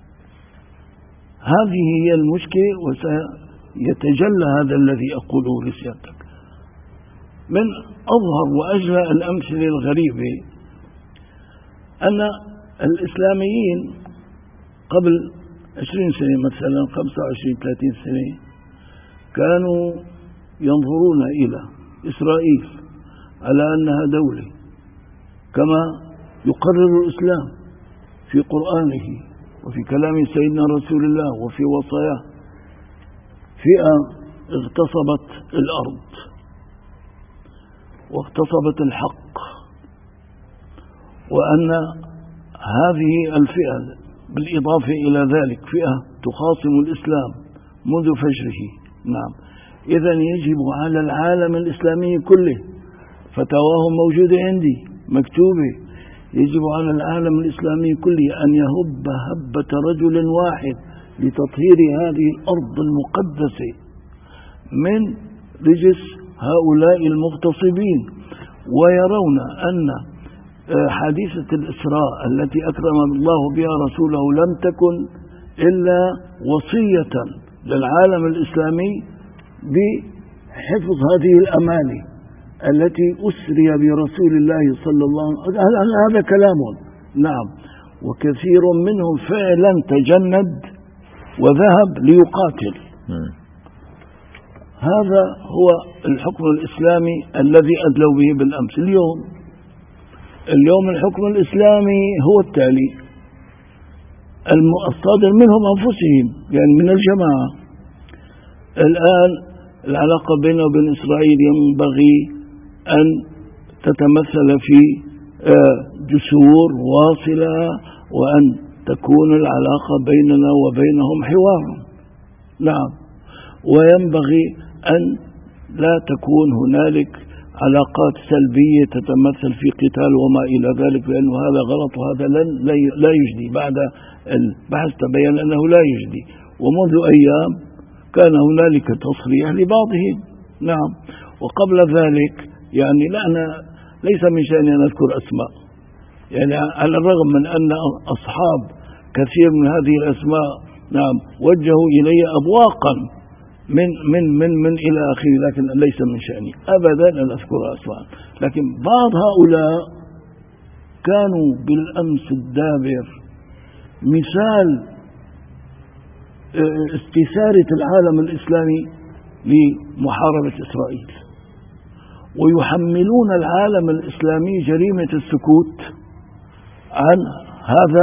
هذه هي المشكلة، وسيتجلى هذا الذي أقوله لسيادتك. من أظهر وأجلى الأمثلة الغريبة أن الإسلاميين قبل 20 سنة مثلا 25-30 سنة كانوا ينظرون إلى إسرائيل على أنها دولة كما يقرر الإسلام في قرآنه وفي كلام سيدنا رسول الله وفي وصاياه. فئة اغتصبت الأرض واغتصبت الحق، وأن هذه الفئة بالإضافة إلى ذلك فئة تخاصم الإسلام منذ فجره. نعم، إذن يجب على العالم الإسلامي كله، فتاواهم موجودة عندي مكتوبة، يجب على العالم الإسلامي كله أن يهب هبة رجل واحد لتطهير هذه الأرض المقدسة من رجس هؤلاء المغتصبين، ويرون أن حادثة الإسراء التي أكرم الله بها رسوله لم تكن إلا وصية للعالم الإسلامي بحفظ هذه الأمانة التي أسري برسول الله صلى الله عليه وسلم. هذا كلام. نعم، وكثير منهم فعلا تجند وذهب ليقاتل. هذا هو الحكم الإسلامي الذي أدلوا به بالأمس. اليوم الحكم الإسلامي هو التالي: الصادر منهم أنفسهم، يعني من الجماعة. الآن العلاقة بينه وبين إسرائيل ينبغي أن تتمثل في جسور واصلة، وأن تكون العلاقة بيننا وبينهم حوار. نعم، وينبغي أن لا تكون هنالك علاقات سلبية تتمثل في قتال وما إلى ذلك، لأنه هذا غلط، وهذا لا يجدي. بعد البحث تبين أنه لا يجدي، ومنذ أيام كان هنالك تصريح لبعضهم. نعم، وقبل ذلك يعني ليس من شأني أن أذكر أسماء، يعني على الرغم من أن أصحاب كثير من هذه الأسماء نعم وجهوا إلي أبواقا من إلى آخره، لكن ليس من شأني أبدا أن أذكر أسماء. لكن بعض هؤلاء كانوا بالأمس الدابر مثال استثارة العالم الإسلامي لمحاربة إسرائيل، ويحملون العالم الإسلامي جريمة السكوت عن هذا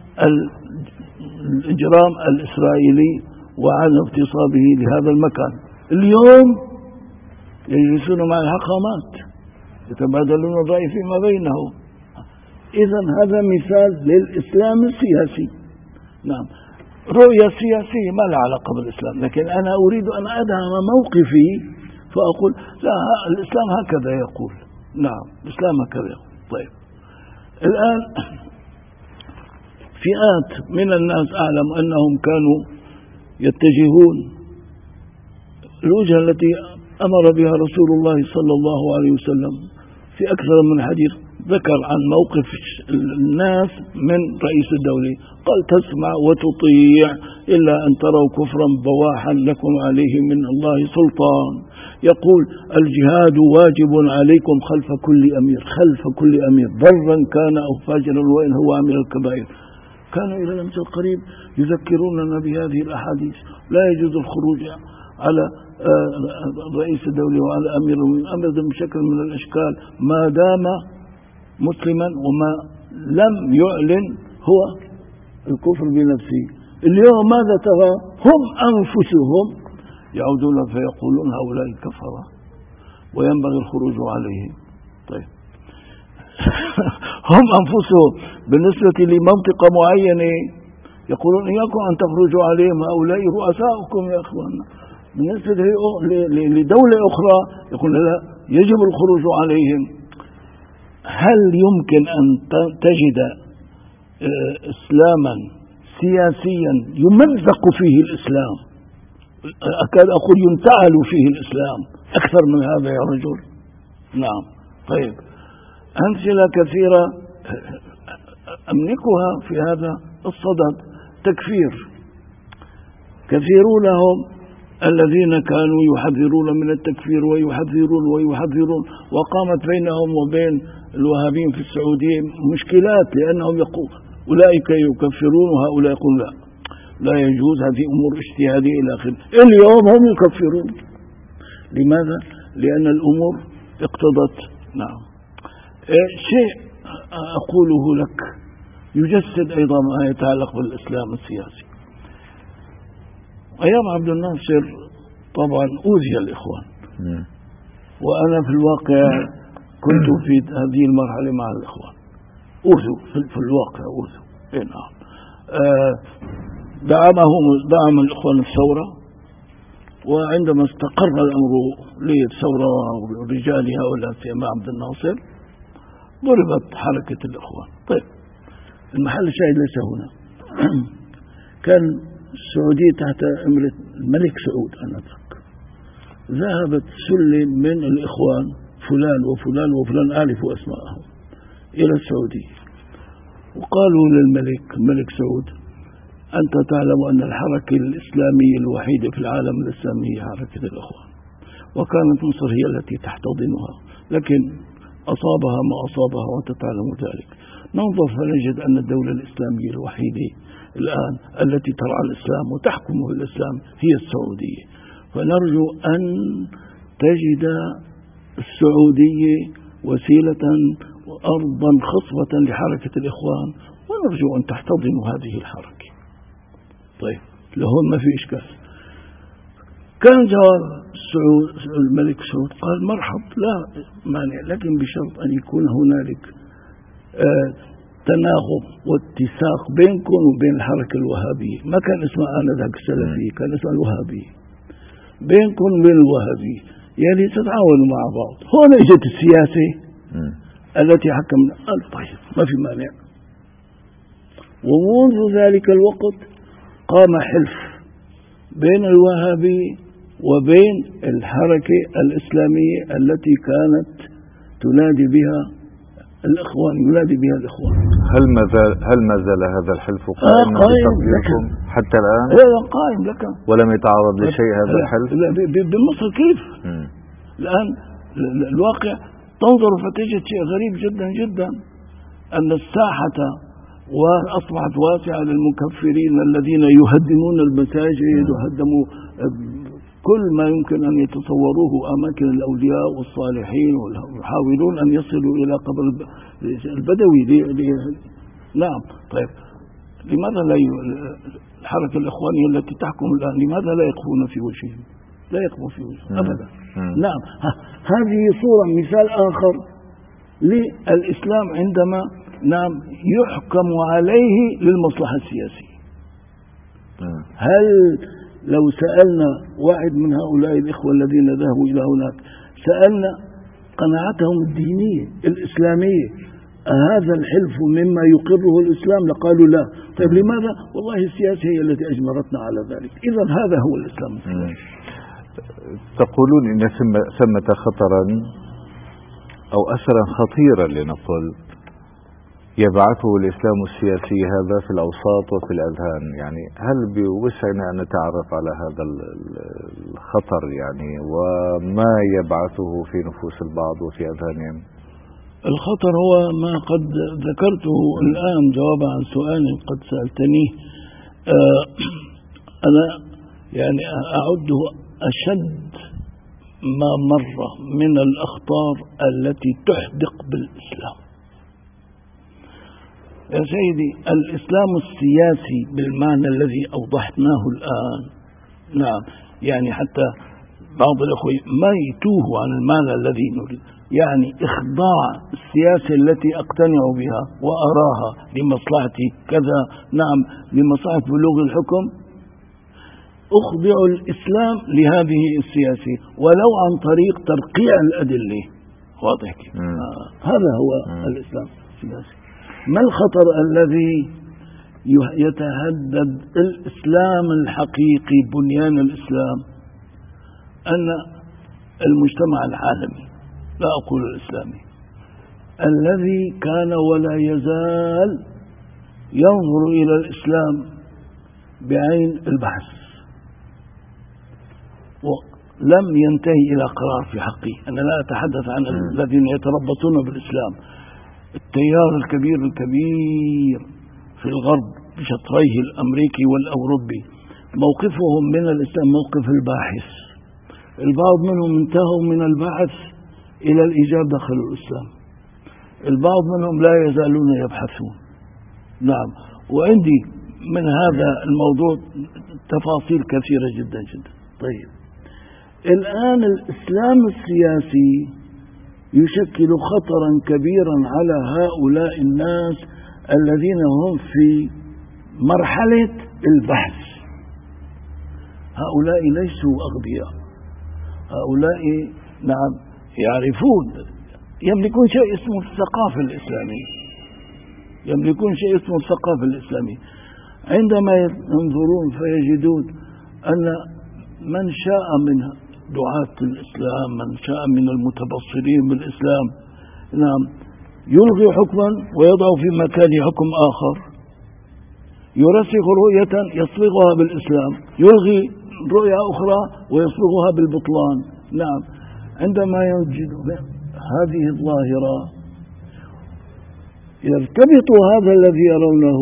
الإجرام الإسرائيلي وعن اغتصابه لهذا المكان. اليوم يجلسون مع الحاخامات يتبادلون الرأي فيما بينهم. إذن هذا مثال للإسلام السياسي. نعم، رؤية سياسية ما لها علاقة بالإسلام، لكن أنا أريد أن أدعم موقفي فأقول لا، الإسلام هكذا يقول. نعم، الإسلام هكذا يقول. طيب، الآن فئات من الناس أعلم أنهم كانوا يتجهون الوجهة التي أمر بها رسول الله صلى الله عليه وسلم في أكثر من حديث. ذكر عن موقف الناس من رئيس الدولة، قال: تسمع وتطيع إلا أن تروا كفرا بواحا لكم عليه من الله سلطان. يقول: الجهاد واجب عليكم خلف كل أمير برا كان أو فاجرا وإن هو عمل الكبائر. كانوا إلى الأمس القريب يذكروننا بهذه الأحاديث. لا يجوز الخروج على رئيس الدولة وعلى أمير أبدا بشكل من الأشكال ما دام مسلما وما لم يعلن هو الكفر بنفسه. اليوم ماذا ترى؟ هم أنفسهم يعودون فيقولون هؤلاء كفرة وينبغي الخروج عليهم. طيب هم أنفسهم بالنسبة لمنطقة معينة يقولون إياكم أن تخرجوا عليهم، هؤلاء رؤساؤكم يا أخوانا. بالنسبة لدولة أخرى يقول لا، يجب الخروج عليهم. هل يمكن أن تجد إسلاما سياسيا يمزق فيه الإسلام، أكاد أقول ينتعل فيه الإسلام أكثر من هذا يا رجل؟ نعم. طيب أمثلة كثيرة أملكها في هذا الصدد. تكفير كثيرونهم الذين كانوا يحذرون من التكفير ويحذرون وقامت بينهم وبين الوهابيين في السعودية مشكلات، لأنهم يقول أولئك يكفرون وهؤلاء يقولون لا يجوز، هذه أمور اجتهادية إلى آخره. اليوم هم يكفرون. لماذا؟ لأن الأمور اقتضت. نعم. شيء أقوله لك يجسد أيضا ما يتعلق بالإسلام السياسي. أيام عبد الناصر طبعا أوذي الإخوان، وأنا في الواقع كنت في هذه المرحلة مع الإخوان. أوذوا في الواقع أوذوا. نعم. دعم الإخوان الثورة، وعندما استقر الأمر للثورة ورجال هؤلاء سيما عبد الناصر ضربت حركة الإخوان. طيب المحل الشاهد ليس هنا. كان السعودية تحت أمرة الملك سعود آنذاك، ذهبت سلة من الإخوان فلان وفلان وفلان أعرف أسماءهم إلى السعودية، وقالوا الملك سعود: أنت تعلم أن الحركة الإسلامية الوحيدة في العالم الإسلامي هي حركة الإخوان، وكانت مصر هي التي تحتضنها، لكن أصابها ما أصابها وأنت تعلم ذلك. ننظر فنجد أن الدولة الإسلامية الوحيدة الآن التي ترعى الإسلام وتحكمه الإسلام هي السعودية، فنرجو أن تجد السعودية وسيلة وأرضا خصبة لحركة الإخوان، ونرجو أن تحتضنوا هذه الحركة. طيب لهم ما في إشكال. كان جواب الملك سعود قال: مرحب، لا مانع، لكن بشرط أن يكون هنالك تناغم واتساق بينكم وبين الحركة الوهابية. ما كان اسمها آنذاك السلفية، كان اسمها الوهابية. بينكم وبين الوهابية يعني تتعاونوا مع بعض. هنا اجت السياسة التي حكمنا. قال: طيب ما في مانع. ومنذ ذلك الوقت قام حلف بين الوهابية وبين الحركة الإسلامية التي كانت تنادي بها الإخوان، ينادي بها الإخوان. هل ما زال هذا الحلف قائما بتقديركم حتى الآن؟ قائم لك. ولم يتعرض لشيء هذا الحلف؟ بمصر كيف؟ الآن الواقع تنظر فتجد شيء غريب جدا جدا، أن الساحة وأصبحت واسعة للمكفرين الذين يهدمون المساجد وهدموا كل ما يمكن أن يتصوروه أماكن الأولياء والصالحين، ويحاولون أن يصلوا إلى قبر البدوي. نعم. طيب لماذا لا الحركة الإخوانية التي تحكم الآن لماذا لا يقفون في وجههم؟ لا يقفوا في وجههم أبدا. نعم. هذه صورة، مثال آخر للإسلام عندما نعم يحكم عليه للمصلحة السياسية. هل لو سألنا واحد من هؤلاء الإخوة الذين ذهبوا إلى هناك، سألنا قناعتهم الدينية الإسلامية، هذا الحلف مما يقره الإسلام؟ لقالوا لا. طيب لماذا؟ والله السياسة هي التي أجبرتنا على ذلك. إذا هذا هو الإسلام السياسي. تقولون إن ثمة خطرا أو أثرا خطيرا لنقل يبعثه الإسلام السياسي هذا في الأوساط وفي الأذهان، يعني هل بوسعنا أن نتعرف على هذا الخطر يعني وما يبعثه في نفوس البعض وفي أذهانهم؟ الخطر هو ما قد ذكرته الآن جوابا عن سؤال قد سألتنيه. أنا يعني أعده أشد ما مر من الأخطار التي تحدق بالإسلام. يا سيدي، الإسلام السياسي بالمعنى الذي أوضحناه الآن، نعم، يعني حتى بعض الأخوة ما يتوه عن المعنى الذي نريد، يعني إخضاع السياسة التي أقتنع بها وأراها لمصلحتي كذا، نعم، لمصلحة بلوغ الحكم، أخضع الإسلام لهذه السياسة ولو عن طريق ترقيع الأدلة. واضح كيف؟ هذا هو الإسلام السياسي. ما الخطر الذي يتهدد الإسلام الحقيقي، بنيان الإسلام؟ أن المجتمع العالمي، لا أقول الإسلامي، الذي كان ولا يزال ينظر إلى الإسلام بعين البحث ولم ينتهي إلى قرار في حقه. أنا لا أتحدث عن الذين يتربطون بالإسلام. التيار الكبير في الغرب بشطريه الأمريكي والأوروبي موقفهم من الإسلام موقف الباحث. البعض منهم انتهوا من البحث إلى الإيجاب داخل الإسلام، البعض منهم لا يزالون يبحثون. نعم، وعندي من هذا الموضوع تفاصيل كثيرة جدا جدا. طيب، الآن الإسلام السياسي يشكل خطرا كبيرا على هؤلاء الناس الذين هم في مرحلة البحث. هؤلاء ليسوا أغبياء، هؤلاء نعم يعرفون، يملكون شيء اسمه الثقافة الإسلامية، يملكون شيء اسمه الثقافة الإسلامية. عندما ينظرون فيجدون أن من شاء من دعاة الإسلام، من شاء من المتبصرين بالإسلام، نعم، يلغي حكما ويضع في مكان حكم آخر، يرسخ رؤية يصبغها بالإسلام، يلغي رؤية أخرى ويصبغها بالبطلان. نعم، عندما يجد هذه الظاهرة يرتبط هذا الذي يرونه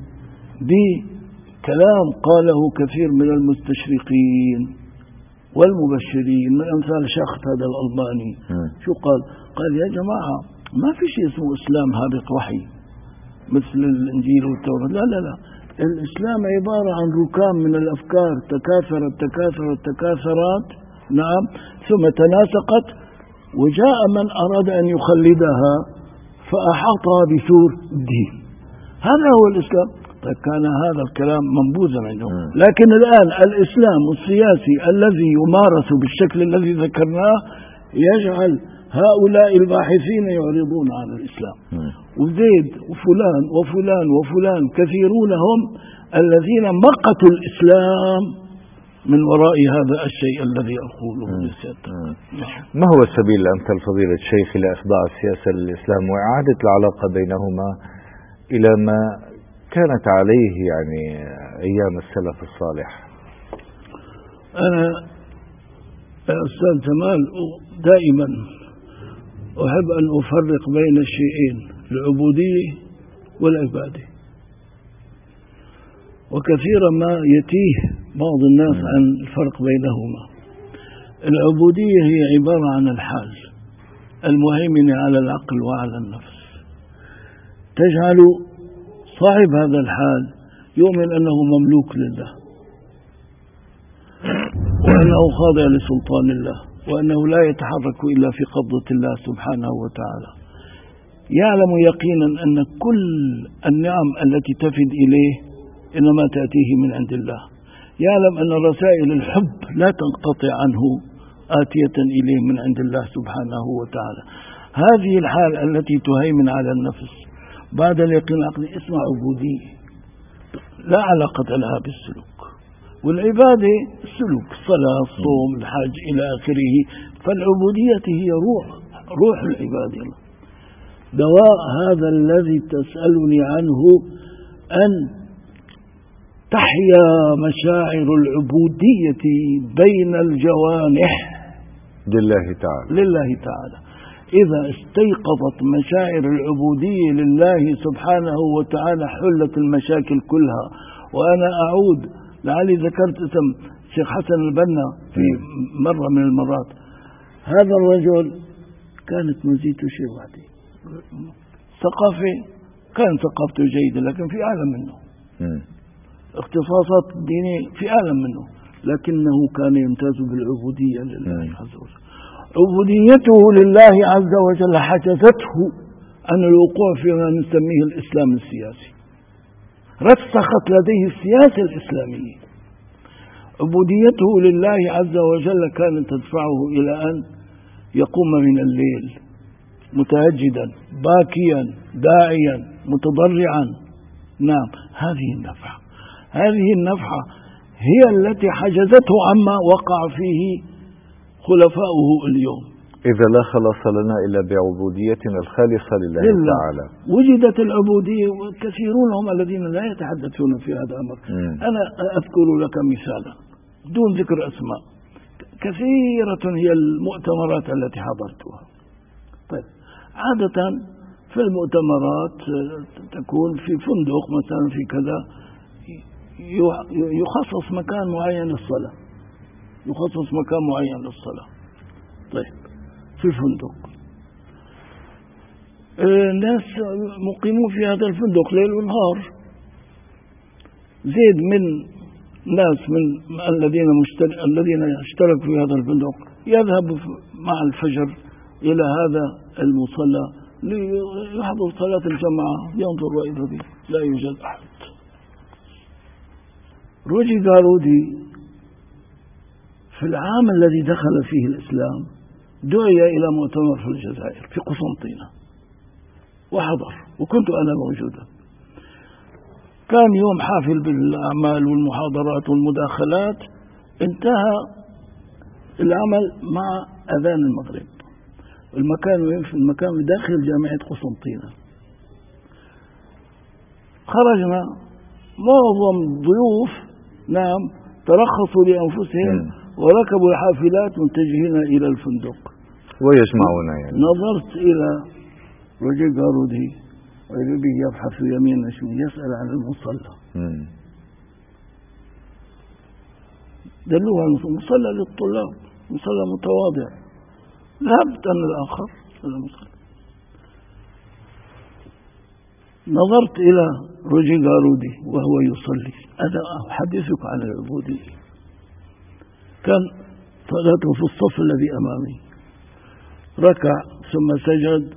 بكلام قاله كثير من المستشرقين والمبشرين من أمثال شخص هذا الألباني. شو قال يا جماعة، ما في شيء اسمه إسلام هابط وحي مثل الإنجيل والتوراة. لا لا لا، الإسلام عبارة عن ركام من الأفكار تكاثرت، نعم، ثم تناسقت، وجاء من أراد أن يخلدها فأحاطها بسور الدين. هذا هو الإسلام. طيب، كان هذا الكلام منبوذا منه، لكن الآن الإسلام السياسي الذي يمارس بالشكل الذي ذكرناه يجعل هؤلاء الباحثين يعرضون عن الإسلام، وزيد وفلان وفلان وفلان كثيرون هم الذين مقتوا الإسلام من وراء هذا الشيء الذي أقوله. ما هو السبيل الأمثل فضيلة الشيخ إلى إخضاع السياسة للإسلام وإعادة العلاقة بينهما إلى ما كانت عليه يعني أيام السلف الصالح؟ أنا أستاذ جمال دائما أحب أن أفرق بين الشيئين، العبودية والعبادة، وكثيرا ما يتيه بعض الناس عن الفرق بينهما. العبودية هي عبارة عن الحال المهيمن على العقل وعلى النفس، تجعل صاحب هذا الحال يؤمن أنه مملوك لله، وأنه خاضع لسلطان الله، وأنه لا يتحرك إلا في قبضة الله سبحانه وتعالى. يعلم يقينا أن كل النعم التي تفد إليه إنما تأتيه من عند الله. يعلم أن رسائل الحب لا تنقطع عنه، آتية إليه من عند الله سبحانه وتعالى. هذه الحال التي تهيمن على النفس بعد اليقين العقلي اسمها عبودية، لا علاقة لها بالسلوك. والعبادة السلوك، الصلاة، الصوم، الحج إلى آخره. فالعبودية هي روح العبادة. دواء هذا الذي تسألني عنه أن تحيا مشاعر العبودية بين الجوانح لله تعالى. إذا استيقظت مشاعر العبودية لله سبحانه وتعالى حلت المشاكل كلها. وأنا أعود، لعلي ذكرت اسم الشيخ حسن البنا في مرة من المرات. هذا الرجل كانت مزيته شيء واحد، كانت ثقافته جيدة لكن في أعلى منه، اختصاصات دينية في أعلى منه، لكنه كان يمتاز بالعبودية لله عز وجل. عبوديته لله عز وجل حجزته عن الوقوع فيما نسميه الإسلام السياسي، رسخت لديه السياسة الإسلامية. عبوديته لله عز وجل كانت تدفعه إلى أن يقوم من الليل متهجدا باكيا داعيا متضرعا. نعم، هذه النفحة هي التي حجزته عما وقع فيه خلفاؤه اليوم. إذا لا خلاص لنا إلا بعبوديتنا الخالصة لله تعالى. وجدت العبودية، وكثيرون هم الذين لا يتحدثون في هذا الأمر. أنا أذكر لك مثالا دون ذكر أسماء. كثيرة هي المؤتمرات التي حضرتها. طيب، عادة في المؤتمرات تكون في فندق مثلا، في كذا يخصص مكان معين للصلاة، طيب، في الفندق الناس مقيمون في هذا الفندق ليل ونهار. زيد من ناس من الذين اشتركوا في هذا الفندق يذهب مع الفجر إلى هذا المصلى ليحضر صلاة الجماعة، ينظر وإذا به لا يوجد أحد. روجي غارودي في العام الذي دخل فيه الإسلام دعي إلى مؤتمر في الجزائر في قسنطينة وحضر، وكنت أنا موجودا. كان يوم حافل بالأعمال والمحاضرات والمداخلات. انتهى العمل مع أذان المغرب. المكان داخل جامعة قسنطينة. خرجنا معظم الضيوف، نعم، ترخصوا لأنفسهم وركبوا الحافلات متجهين إلى الفندق ويجمعون. يعني نظرت إلى روجي غارودي وإذا به يبحث يمين وشمال يسأل عن المصلى. دلوه على مصلى للطلاب، مصلى متواضع. ذهبت أنا الآخر إلى المصلى، نظرت إلى روجي غارودي وهو يصلي. أنا أحدثك عن العبودية. كان صلاته في الصف الذي أمامي، ركع ثم سجد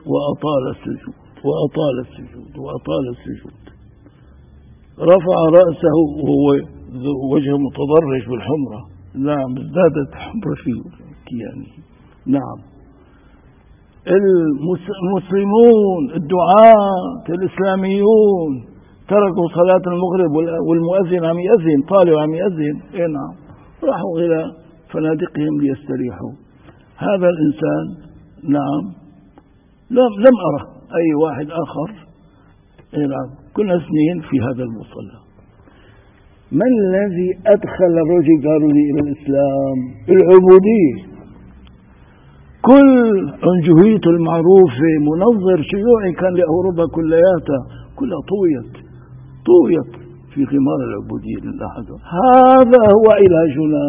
وأطال السجود رفع رأسه وهو وجهه متضرج بالحمرة. نعم، ازدادت حمرة في كيانه. نعم، المسلمون الدعاة الإسلاميون تركوا صلاة المغرب والمؤذن عم يأذن، طالع عم يأذن. نعم، راحوا إلى فنادقهم ليستريحوا. هذا الإنسان، نعم، لم أره أي واحد آخر. نعم، كنا سنين في هذا المصلى. من الذي أدخل روجي غارودي إلى الإسلام؟ العبودية. كل أنجهيته المعروفة منظر شيوعي كان لأوروبا كلها طويت في غمار العبودية لله عز وجل. هذا هو علاجنا.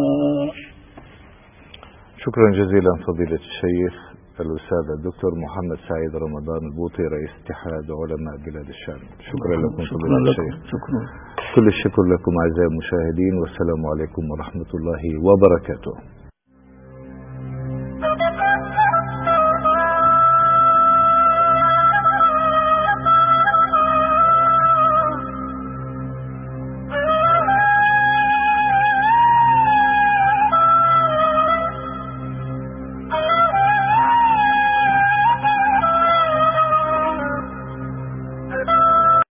شكرا جزيلا فضيلة الشيخ الأستاذ الدكتور محمد سعيد رمضان البوطي، رئيس اتحاد علماء بلاد الشام. شكرا لكم فضيلة الشيخ. كل الشكر لكم أعزائي المشاهدين، والسلام عليكم ورحمة الله وبركاته.